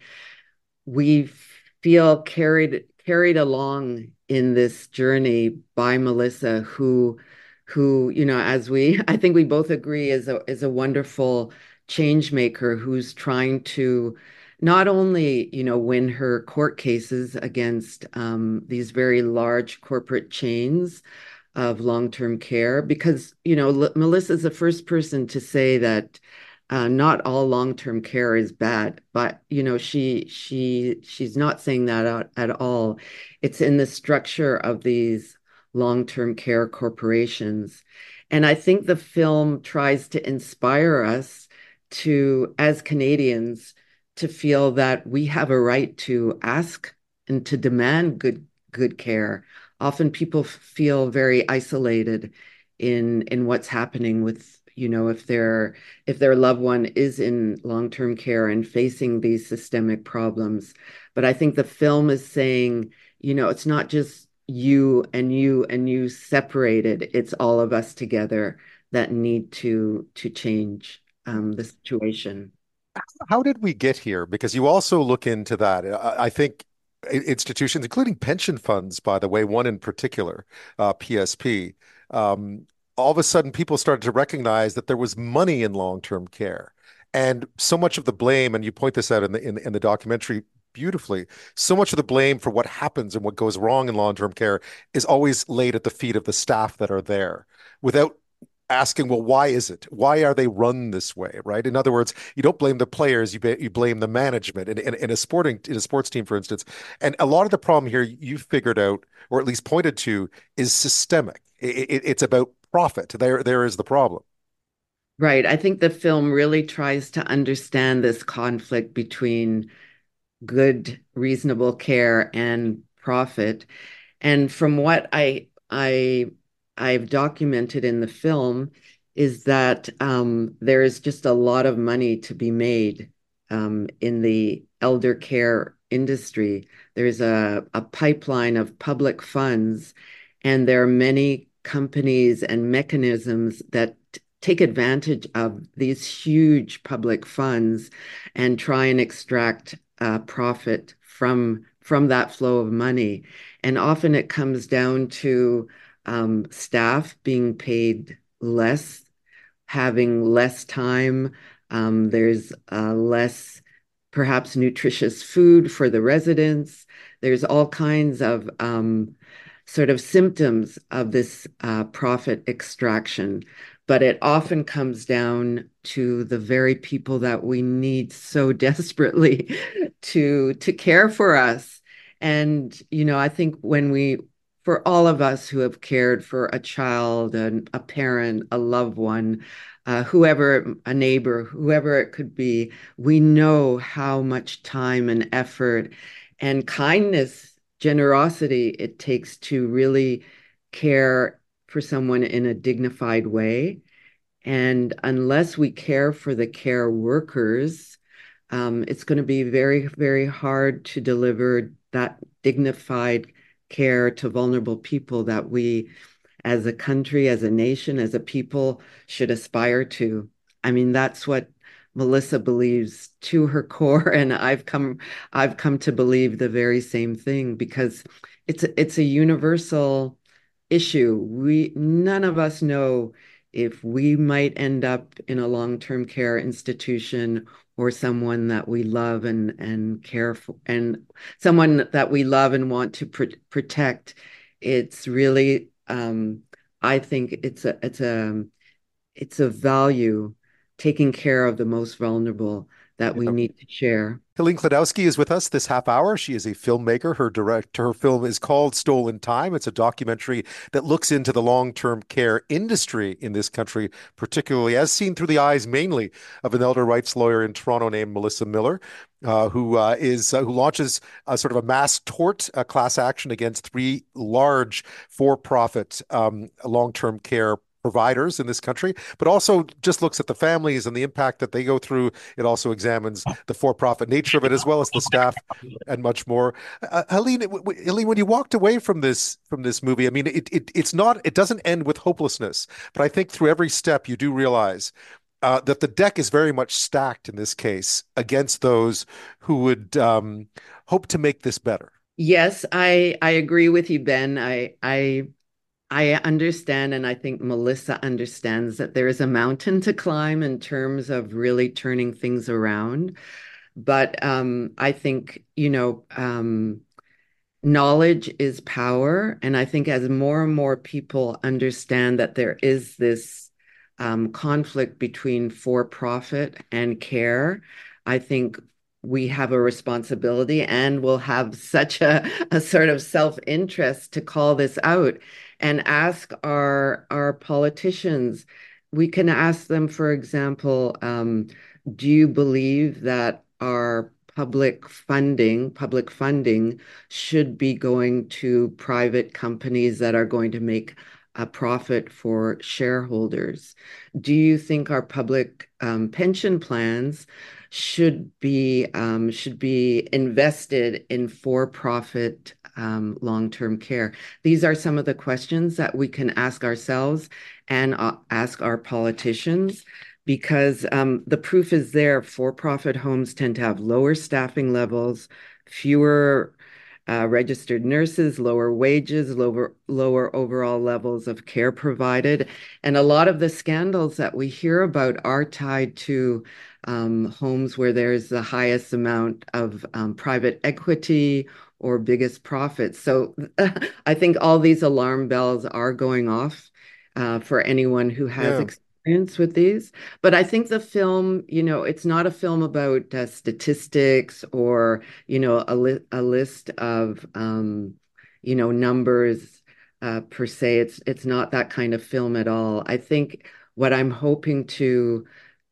we feel carried carried along in this journey by Melissa, who who, you know, as we I think we both agree is a is a wonderful change maker who's trying to not only, you know, win her court cases against um, these very large corporate chains of long-term care, because, you know, Melissa's the first person to say that uh, not all long-term care is bad, but, you know, she she she's not saying that out at all. It's in the structure of these long-term care corporations. And I think the film tries to inspire us to, as Canadians, to feel that we have a right to ask and to demand good good care. Often people feel very isolated in in what's happening with, you know, if their if their loved one is in long-term care and facing these systemic problems. But I think the film is saying, you know, it's not just you and you and you separated. It's all of us together that need to to change um, the situation. How did we get here? Because you also look into that. I, I think institutions, including pension funds, by the way, one in particular, uh, P S P, um, all of a sudden people started to recognize that there was money in long-term care. And so much of the blame, and you point this out in the in, in the documentary beautifully, so much of the blame for what happens and what goes wrong in long-term care is always laid at the feet of the staff that are there without asking, well, why is it? Why are they run this way, right? In other words, you don't blame the players, you you blame the management in, in, in a sporting in a sports team, for instance. And a lot of the problem here you figured out, or at least pointed to, is systemic. It, it, it's about profit. There, there is the problem. Right. I think the film really tries to understand this conflict between good, reasonable care and profit. And from what I I I've documented in the film is that um, there is just a lot of money to be made um, in the elder care industry. There's a, a pipeline of public funds, and there are many companies and mechanisms that take advantage of these huge public funds and try and extract uh, profit from from that flow of money. And often it comes down to um, staff being paid less, having less time. Um, there's uh, less, perhaps, nutritious food for the residents. There's all kinds of um, sort of symptoms of this uh, profit extraction. But it often comes down to the very people that we need so desperately to to care for us. And, you know, I think when we, for all of us who have cared for a child, and a parent, a loved one, uh, whoever, a neighbor, whoever it could be, we know how much time and effort and kindness, generosity it takes to really care for someone in a dignified way. And unless we care for the care workers, um, it's going to be very, very hard to deliver that dignified care to vulnerable people that we, as a country, as a nation, as a people, should aspire to. I mean, that's what Melissa believes to her core, and I've come, I've come to believe the very same thing, because it's a, it's a universal issue. We, none of us know if we might end up in a long-term care institution, or someone that we love and and care for, and someone that we love and want to pr- protect. It's really, um, I think it's a it's a it's a value, taking care of the most vulnerable, that we need to share. Helene Klodowski is with us this half hour. She is a filmmaker. Her direct, her film is called Stolen Time. It's a documentary that looks into the long-term care industry in this country, particularly as seen through the eyes mainly of an elder rights lawyer in Toronto named Melissa Miller, uh, who uh, is uh, who launches a sort of a mass tort uh, class action against three large for-profit um, long-term care providers in this country, but also just looks at the families and the impact that they go through. It also examines the for-profit nature of it, as well as the staff and much more. Uh, Helene, w- Helene, when you walked away from this from this movie, I mean, it, it it's not it doesn't end with hopelessness, but I think through every step you do realize uh, that the deck is very much stacked in this case against those who would um, hope to make this better. Yes, I I agree with you, Ben. I I. I understand, and I think Melissa understands that there is a mountain to climb in terms of really turning things around. But um, I think, you know, um, knowledge is power. And I think as more and more people understand that there is this um, conflict between for-profit and care, I think we have a responsibility and we'll have such a, a sort of self-interest to call this out and ask our our politicians. We can ask them, for example, um, do you believe that our public funding, public funding should be going to private companies that are going to make a profit for shareholders? Do you think our public um, pension plans should be um, should be invested in for-profit um, long-term care? These are some of the questions that we can ask ourselves and uh, ask our politicians, because um, the proof is there. For-profit homes tend to have lower staffing levels, fewer uh, registered nurses, lower wages, lower lower overall levels of care provided. And a lot of the scandals that we hear about are tied to um, homes where there's the highest amount of um, private equity or biggest profits. So I think all these alarm bells are going off uh, for anyone who has Yeah. experience with these. But I think the film, you know, it's not a film about uh, statistics or, you know, a, li- a list of, um, you know, numbers uh, per se. It's it's not that kind of film at all. I think what I'm hoping to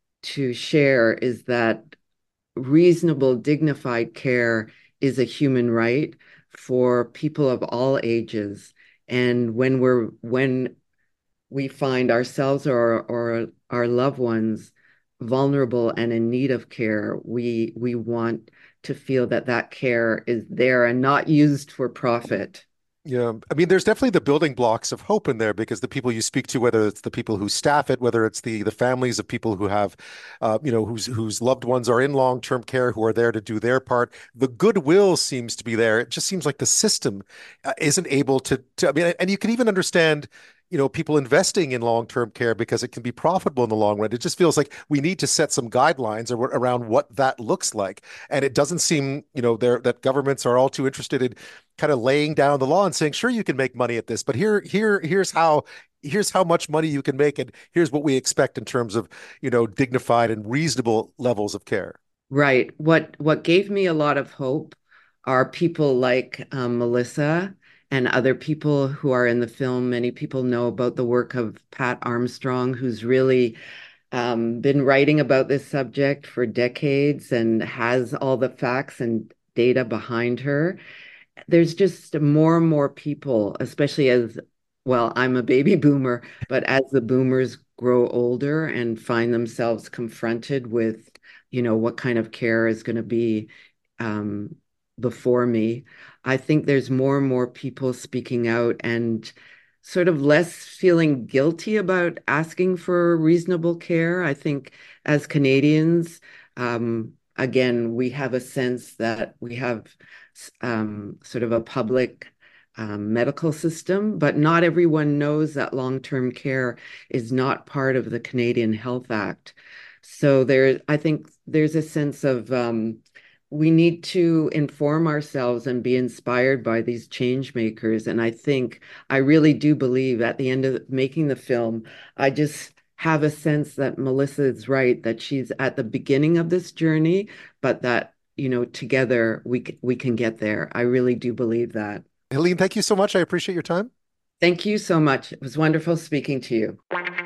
to share is that reasonable, dignified care is a human right for people of all ages. And when we're when we find ourselves or or our loved ones vulnerable and in need of care, we we want to feel that that care is there and not used for profit. Yeah, I mean, there's definitely the building blocks of hope in there, because the people you speak to, whether it's the people who staff it, whether it's the the families of people who have, uh, you know, whose whose loved ones are in long-term care, who are there to do their part, the goodwill seems to be there. It just seems like the system uh, isn't able to, to. I mean, and you can even understand, you know, people investing in long-term care because it can be profitable in the long run. It just feels like we need to set some guidelines ar- around what that looks like. And it doesn't seem, you know, there that governments are all too interested in kind of laying down the law and saying, sure, you can make money at this, but here, here, here's how, here's how much money you can make, and here's what we expect in terms of, you know, dignified and reasonable levels of care. Right. What what gave me a lot of hope are people like um, Melissa and other people who are in the film. Many people know about the work of Pat Armstrong, who's really um, been writing about this subject for decades and has all the facts and data behind her. There's just more and more people, especially as, well, I'm a baby boomer, but as the boomers grow older and find themselves confronted with, you know, what kind of care is going to be um, before me, I think there's more and more people speaking out and sort of less feeling guilty about asking for reasonable care. I think as Canadians, um, again, we have a sense that we have um, sort of a public um, medical system, but not everyone knows that long-term care is not part of the Canadian Health Act. So there, I think there's a sense of um, we need to inform ourselves and be inspired by these change makers. And I think I really do believe at the end of making the film, I just have a sense that Melissa is right, that she's at the beginning of this journey, but that, you know, together we we can get there. I really do believe that. Helene, thank you so much. I appreciate your time. Thank you so much. It was wonderful speaking to you.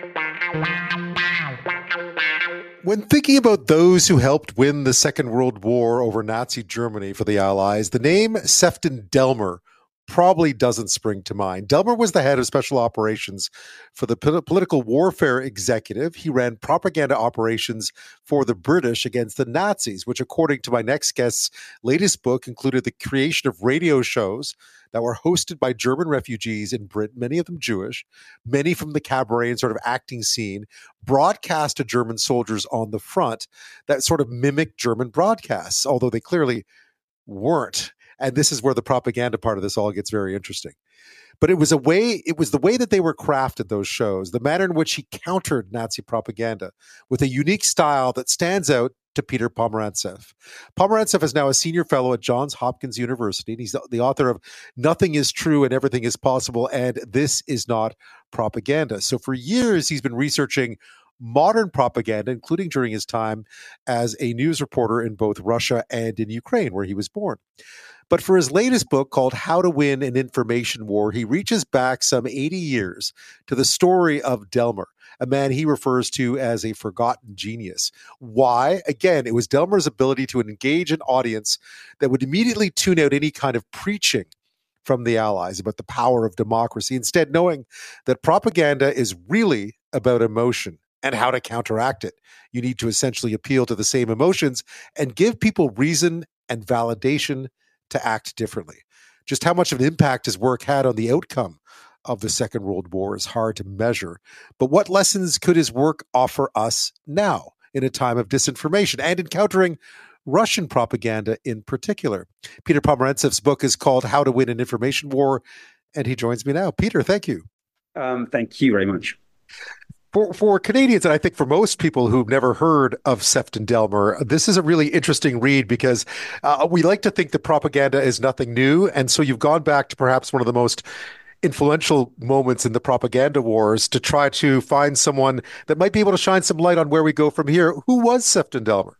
When thinking about those who helped win the Second World War over Nazi Germany for the Allies, the name Sefton Delmer probably doesn't spring to mind. Delmer was the head of special operations for the political warfare executive. He ran propaganda operations for the British against the Nazis, which, according to my next guest's latest book, included the creation of radio shows that were hosted by German refugees in Britain, many of them Jewish, many from the cabaret and sort of acting scene, broadcast to German soldiers on the front that sort of mimicked German broadcasts, although they clearly weren't. And this is where the propaganda part of this all gets very interesting. But it was a way, it was the way that they were crafted, those shows, the manner in which he countered Nazi propaganda with a unique style that stands out to Peter Pomerantsev. Pomerantsev is now a senior fellow at Johns Hopkins University, and he's the author of Nothing is True and Everything is Possible, and This is Not Propaganda. So for years, he's been researching modern propaganda, including during his time as a news reporter in both Russia and in Ukraine, where he was born. But for his latest book called How to Win an Information War, he reaches back some eighty years to the story of Delmer, a man he refers to as a forgotten genius. Why? Again, it was Delmer's ability to engage an audience that would immediately tune out any kind of preaching from the Allies about the power of democracy, instead knowing that propaganda is really about emotion and how to counteract it. You need to essentially appeal to the same emotions and give people reason and validation to act differently. Just how much of an impact his work had on the outcome of the Second World War is hard to measure. But what lessons could his work offer us now in a time of disinformation and encountering Russian propaganda in particular? Peter Pomerantsev's book is called How to Win an Information War, and he joins me now. Peter, thank you. Um, thank you very much. For, for Canadians, and I think for most people who've never heard of Sefton Delmer, this is a really interesting read because uh, we like to think that propaganda is nothing new. And so you've gone back to perhaps one of the most influential moments in the propaganda wars to try to find someone that might be able to shine some light on where we go from here. Who was Sefton Delmer?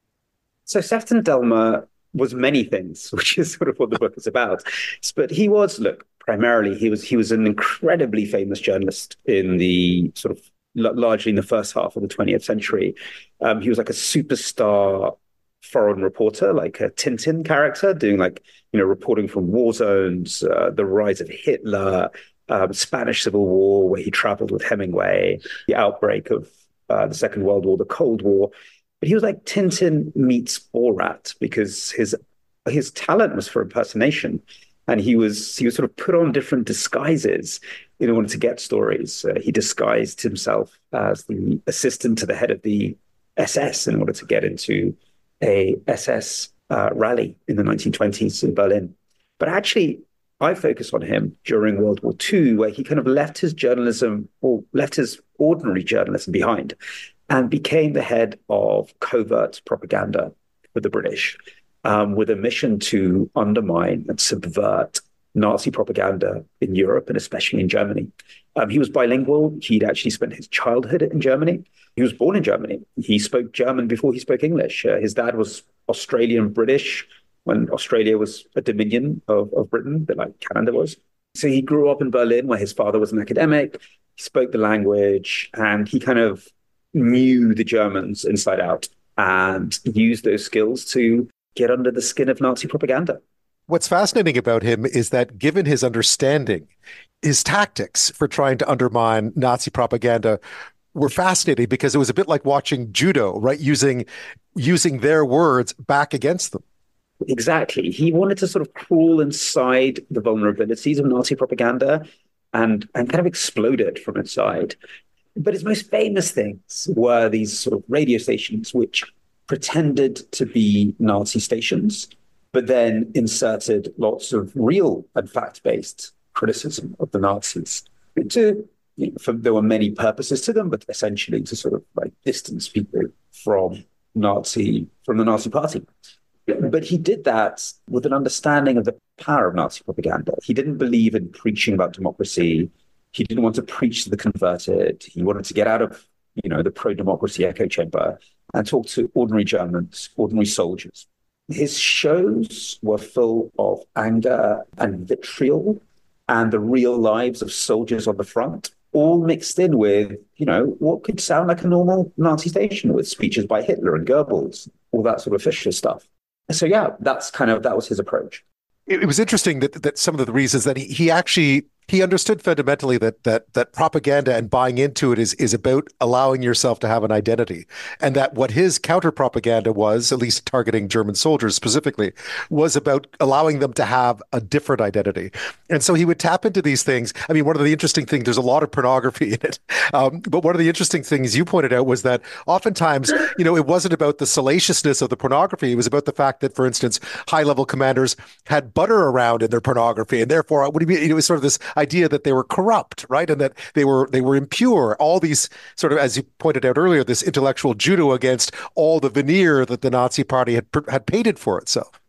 So Sefton Delmer was many things, which is sort of what the book is about. But he was, look, primarily, he was he was an incredibly famous journalist in the sort of largely in the first half of the twentieth century. Um, he was like a superstar foreign reporter, like a Tintin character, doing like, you know, reporting from war zones, uh, the rise of Hitler, um, Spanish Civil War, where he traveled with Hemingway, the outbreak of uh, the Second World War, the Cold War. But he was like Tintin meets Borat because his his talent was for impersonation. And he was he was sort of put on different disguises in order to get stories. Uh, he disguised himself as the assistant to the head of the S S in order to get into a S S uh, rally in the nineteen twenties in Berlin. But actually, I focus on him during World War Two, where he kind of left his journalism or left his ordinary journalism behind and became the head of covert propaganda for the British. Um, with a mission to undermine and subvert Nazi propaganda in Europe and especially in Germany. Um, he was bilingual. He'd actually spent his childhood in Germany. He was born in Germany. He spoke German before he spoke English. Uh, his dad was Australian British when Australia was a dominion of, of Britain, a bit like Canada was. So he grew up in Berlin where his father was an academic. He spoke the language and he kind of knew the Germans inside out and used those skills to get under the skin of Nazi propaganda. What's fascinating about him is that given his understanding, his tactics for trying to undermine Nazi propaganda were fascinating because it was a bit like watching judo, right? Using using their words back against them. Exactly. He wanted to sort of crawl inside the vulnerabilities of Nazi propaganda and, and kind of explode it from inside. But his most famous things were these sort of radio stations which pretended to be Nazi stations, but then inserted lots of real and fact-based criticism of the Nazis. To, you know, for, there were many purposes to them, but essentially to sort of like distance people from Nazi, from the Nazi party. But he did that with an understanding of the power of Nazi propaganda. He didn't believe in preaching about democracy. He didn't want to preach to the converted. He wanted to get out of you know, the pro-democracy echo chamber and talked to ordinary Germans, ordinary soldiers. His shows were full of anger and vitriol and the real lives of soldiers on the front, all mixed in with, you know, what could sound like a normal Nazi station with speeches by Hitler and Goebbels, all that sort of official stuff. So, yeah, that's kind of, that was his approach. It, it was interesting that that some of the reasons that he, he actually, he understood fundamentally that that that propaganda and buying into it is is about allowing yourself to have an identity, and that what his counter propaganda was, at least targeting German soldiers specifically, was about allowing them to have a different identity. And so he would tap into these things. I mean, one of the interesting things, there's a lot of pornography in it, um, but one of the interesting things you pointed out was that oftentimes, you know, it wasn't about the salaciousness of the pornography. It was about the fact that, for instance, high-level commanders had butter around in their pornography, and therefore, what do you mean? It was sort of this idea that they were corrupt, right? And that they were they were impure. All these sort of, as you pointed out earlier, this intellectual judo against all the veneer that the Nazi Party had had painted for itself.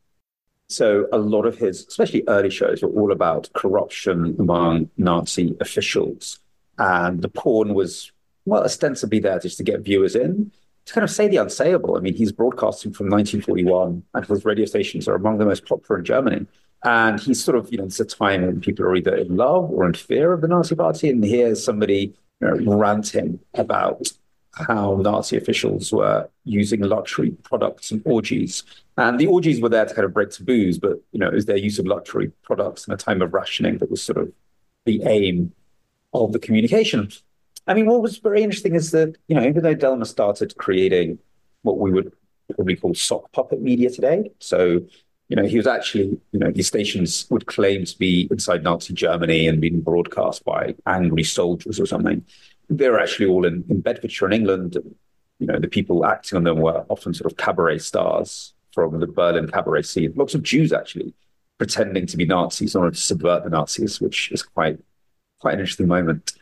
So a lot of his, especially early shows, were all about corruption among Nazi officials. And the porn was, well, ostensibly there just to get viewers in, to kind of say the unsayable. I mean, he's broadcasting from nineteen forty-one, and his radio stations are among the most popular in Germany. And he's sort of, you know, it's a time when people are either in love or in fear of the Nazi Party. And here's somebody, you know, ranting about how Nazi officials were using luxury products and orgies. And the orgies were there to kind of break taboos, but, you know, it was their use of luxury products in a time of rationing that was sort of the aim of the communication. I mean, what was very interesting is that, you know, even though Delmer started creating what we would probably call sock puppet media today, so you know, he was actually, you know, these stations would claim to be inside Nazi Germany and being broadcast by angry soldiers or something. They were actually all in, in Bedfordshire in England. And, you know, the people acting on them were often sort of cabaret stars from the Berlin cabaret scene. Lots of Jews actually pretending to be Nazis in order to subvert the Nazis, which is quite, quite an interesting moment.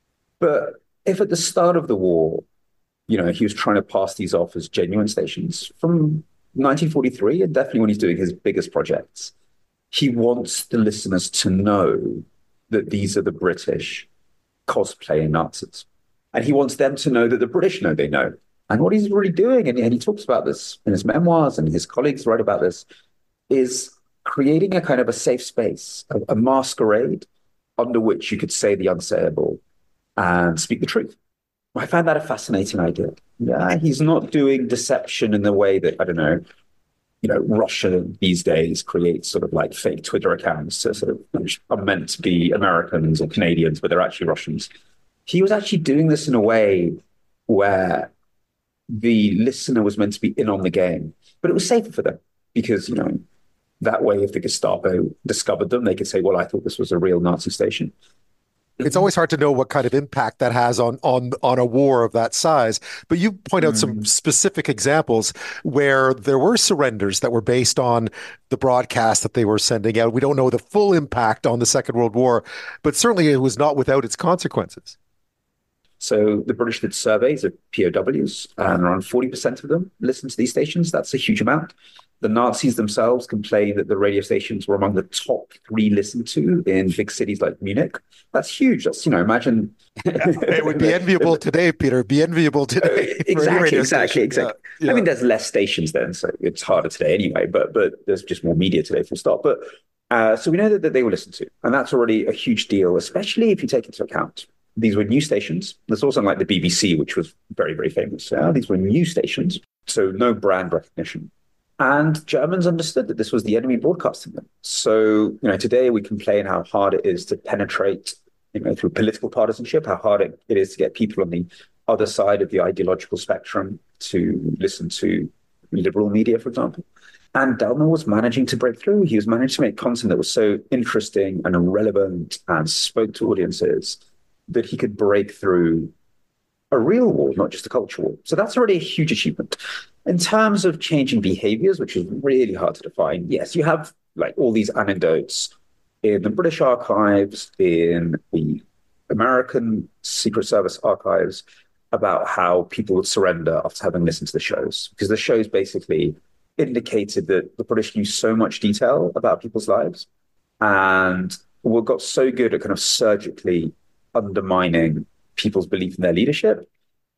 But if at the start of the war, you know, he was trying to pass these off as genuine stations, from nineteen forty-three, and definitely when he's doing his biggest projects, he wants the listeners to know that these are the British cosplaying Nazis. And he wants them to know that the British know they know. And what he's really doing, and, and he talks about this in his memoirs, and his colleagues write about this, is creating a kind of a safe space, a, a masquerade under which you could say the unsayable and speak the truth. I find that a fascinating idea. Yeah, he's not doing deception in the way that, I don't know, you know, Russia these days creates sort of like fake Twitter accounts that sort of are meant to be Americans or Canadians, but they're actually Russians. He was actually doing this in a way where the listener was meant to be in on the game, but it was safer for them because, you know, that way if the Gestapo discovered them, they could say, well, I thought this was a real Nazi station. It's always hard to know what kind of impact that has on on on a war of that size. But you point out mm. some specific examples where there were surrenders that were based on the broadcast that they were sending out. We don't know the full impact on the Second World War, but certainly it was not without its consequences. So the British did surveys of P O Ws, and around forty percent of them listened to these stations. That's a huge amount. The Nazis themselves complained that the radio stations were among the top three listened to in big cities like Munich. That's huge. That's, you know, imagine. It would be enviable today, Peter. Be enviable today. Exactly, exactly, exactly. Yeah, yeah. I mean, there's less stations then, so it's harder today anyway, but but there's just more media today, full stop. But uh, so we know that, that they were listened to, and that's already a huge deal, especially if you take into account these were new stations. There's also like the B B C, which was very, very famous. Uh, these were new stations, so no brand recognition. And Germans understood that this was the enemy broadcasting them. So, you know, today we complain how hard it is to penetrate, you know, through political partisanship, how hard it, it is to get people on the other side of the ideological spectrum to listen to liberal media, for example. And Delmer was managing to break through. He was managing to make content that was so interesting and relevant and spoke to audiences that he could break through a real war, not just a culture war. So that's already a huge achievement. In terms of changing behaviors, which is really hard to define, yes, you have like all these anecdotes in the British archives, in the American Secret Service archives, about how people would surrender after having listened to the shows. Because the shows basically indicated that the British knew so much detail about people's lives and were got so good at kind of surgically undermining people's belief in their leadership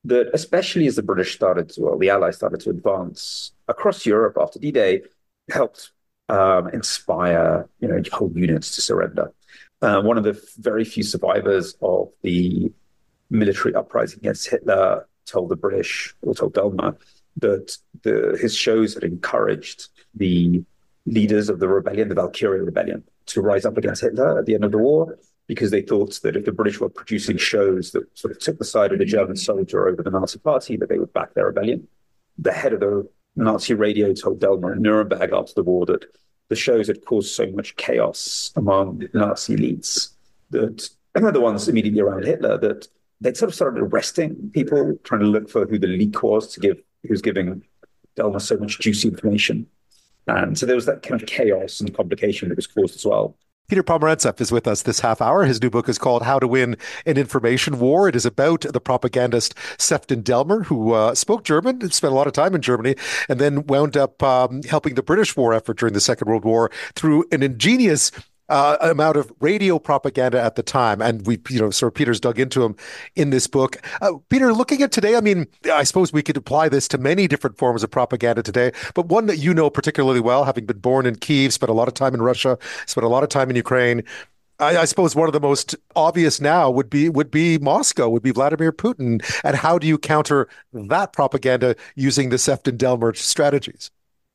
that especially as the British started to, well, the Allies started to advance across Europe after D-Day, helped um, inspire, you know, whole units to surrender. Uh, one of the very few survivors of the military uprising against Hitler told the British, or told Delmer, that the, his shows had encouraged the leaders of the rebellion, the Valkyria rebellion, to rise up against Hitler at the end of the war, because they thought that if the British were producing shows that sort of took the side of the German soldier over the Nazi party, that they would back their rebellion. The head of the Nazi radio told Delmer in Nuremberg after the war that the shows had caused so much chaos among Nazi elites, that the ones immediately around Hitler, that they'd sort of started arresting people, trying to look for who the leak was to give, who was giving Delmer so much juicy information. And so there was that kind of chaos and complication that was caused as well. Peter Pomerantsev is with us this half hour. His new book is called How to Win an Information War. It is about the propagandist Sefton Delmer, who uh, spoke German, spent a lot of time in Germany, and then wound up um, helping the British war effort during the Second World War through an ingenious Uh, amount of radio propaganda at the time. And we, you know, sort of Peter's dug into him in this book. Uh, Peter, looking at today, I mean, I suppose we could apply this to many different forms of propaganda today, but one that you know particularly well, having been born in Kyiv, spent a lot of time in Russia, spent a lot of time in Ukraine. I, I suppose one of the most obvious now would be would be Moscow, would be Vladimir Putin. And how do you counter that propaganda using the Sefton Delmer strategies?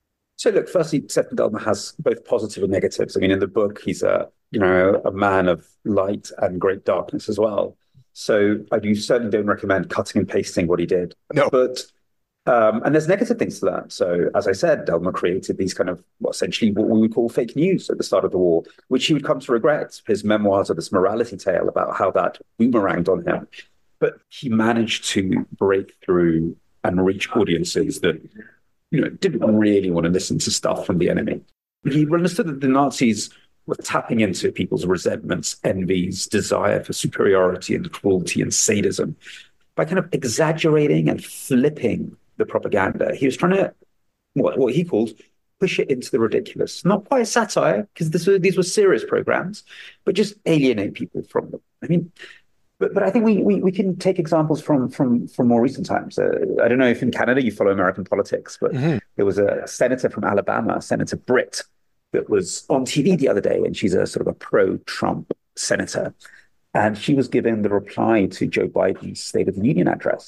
So look, firstly, Sefton Delmer has both positive and negatives. I mean, in the book, he's a, you know, a man of light and great darkness as well. So I do certainly don't recommend cutting and pasting what he did. No. But, um, and there's negative things to that. So as I said, Delmer created these kind of, well, essentially what we would call fake news at the start of the war, which he would come to regret. His memoirs are this morality tale about how that boomeranged on him. But he managed to break through and reach audiences that, you know, didn't really want to listen to stuff from the enemy. He understood that the Nazis were tapping into people's resentments, envies, desire for superiority and cruelty and sadism by kind of exaggerating and flipping the propaganda. He was trying to, what, what he called, push it into the ridiculous. Not quite a satire, because this were, these were serious programs, but just alienate people from them. I mean, But but I think we, we we can take examples from from from more recent times. Uh, I don't know if in Canada you follow American politics, but mm-hmm. there was a senator from Alabama, Senator Britt, that was on T V the other day, and she's a sort of a pro-Trump senator, and she was giving the reply to Joe Biden's State of the Union address.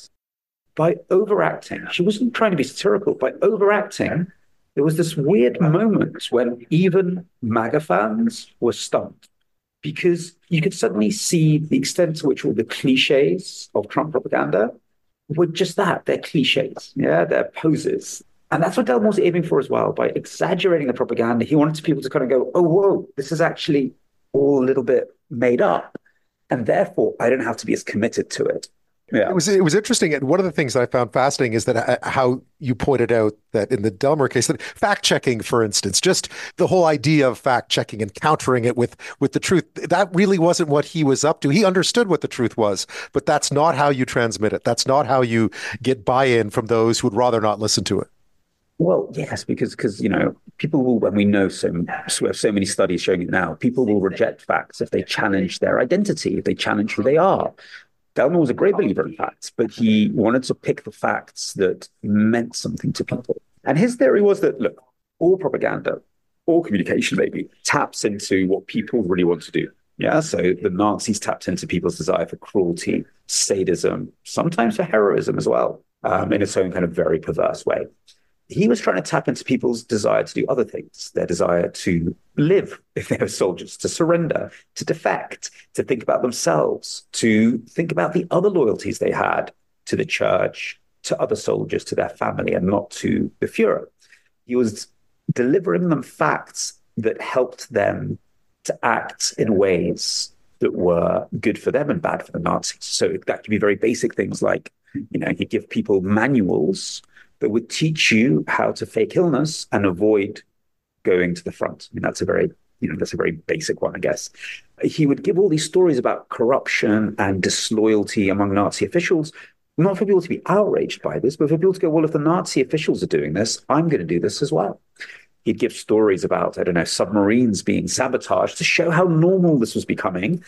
By overacting, she wasn't trying to be satirical. By overacting, there was this weird moment when even MAGA fans were stumped, because you could suddenly see the extent to which all the cliches of Trump propaganda were just that. They're cliches. Yeah, they're poses. And that's what Delmer was aiming for as well. By exaggerating the propaganda, he wanted people to kind of go, oh, whoa, this is actually all a little bit made up. And therefore, I don't have to be as committed to it. Yeah. It was it was interesting, and one of the things that I found fascinating is that uh, how you pointed out that in the Delmer case, that fact checking, for instance, just the whole idea of fact checking and countering it with with the truth, that really wasn't what he was up to. He understood what the truth was, but that's not how you transmit it. That's not how you get buy-in from those who would rather not listen to it. Well, yes, because because you know people will, and we know so we have so many studies showing it now. People will reject facts if they challenge their identity, if they challenge who they are. Delmer was a great believer in facts, but he wanted to pick the facts that meant something to people. And his theory was that, look, all propaganda, all communication maybe, taps into what people really want to do. Yeah, so the Nazis tapped into people's desire for cruelty, sadism, sometimes for heroism as well, um, in its own kind of very perverse way. He was trying to tap into people's desire to do other things, their desire to live if they were soldiers, to surrender, to defect, to think about themselves, to think about the other loyalties they had to the church, to other soldiers, to their family, and not to the Fuhrer. He was delivering them facts that helped them to act in ways that were good for them and bad for the Nazis. So that could be very basic things like, you know, he'd give people manuals that would teach you how to fake illness and avoid going to the front. I mean, that's a very, you know, that's a very basic one, I guess. He would give all these stories about corruption and disloyalty among Nazi officials, not for people to be outraged by this, but for people to go, well, if the Nazi officials are doing this, I'm going to do this as well. He'd give stories about, I don't know, submarines being sabotaged to show how normal this was becoming.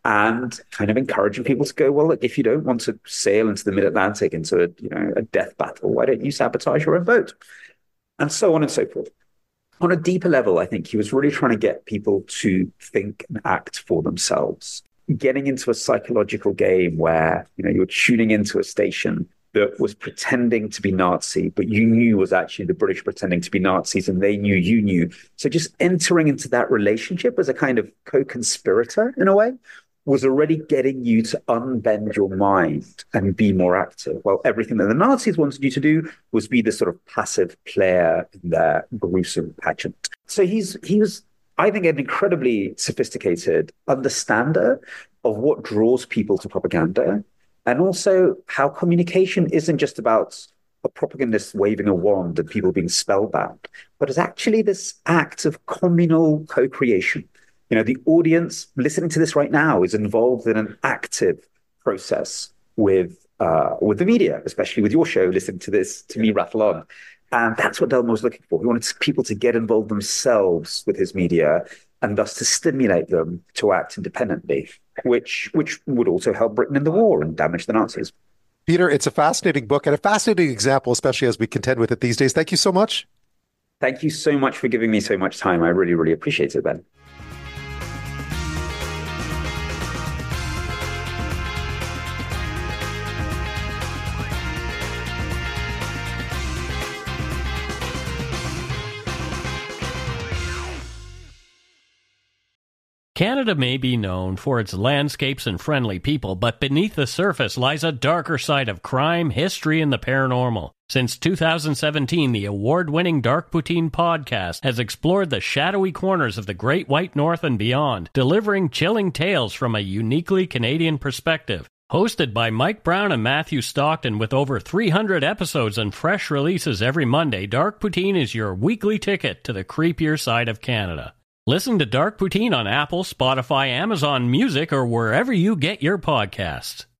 and kind of encouraging people to go, well, look, if you don't want to sail into the mid-Atlantic into a, you know, a death battle, why don't you sabotage your own boat? And so on and so forth. On a deeper level, I think he was really trying to get people to think and act for themselves, getting into a psychological game where, you know, you're tuning into a station that was pretending to be Nazi, but you knew was actually the British pretending to be Nazis, and they knew you knew. So just entering into that relationship as a kind of co-conspirator, in a way, was already getting you to unbend your mind and be more active. Well, everything that the Nazis wanted you to do was be this sort of passive player in their gruesome pageant. So he's he was, I think, an incredibly sophisticated understander of what draws people to propaganda, and also how communication isn't just about a propagandist waving a wand and people being spellbound, but is actually this act of communal co-creation. You know, the audience listening to this right now is involved in an active process with uh, with the media, especially with your show, listening to this, to me rattle on. And that's what Delmore was looking for. He wanted people to get involved themselves with his media, and thus to stimulate them to act independently, which which would also help Britain in the war and damage the Nazis. Peter, it's a fascinating book and a fascinating example, especially as we contend with it these days. Thank you so much. Thank you so much for giving me so much time. I really, really appreciate it, Ben. Canada may be known for its landscapes and friendly people, but beneath the surface lies a darker side of crime, history, and the paranormal. Since two thousand seventeen, the award-winning Dark Poutine podcast has explored the shadowy corners of the Great White North and beyond, delivering chilling tales from a uniquely Canadian perspective. Hosted by Mike Brown and Matthew Stockton with over three hundred episodes and fresh releases every Monday, Dark Poutine is your weekly ticket to the creepier side of Canada. Listen to Dark Poutine on Apple, Spotify, Amazon Music, or wherever you get your podcasts.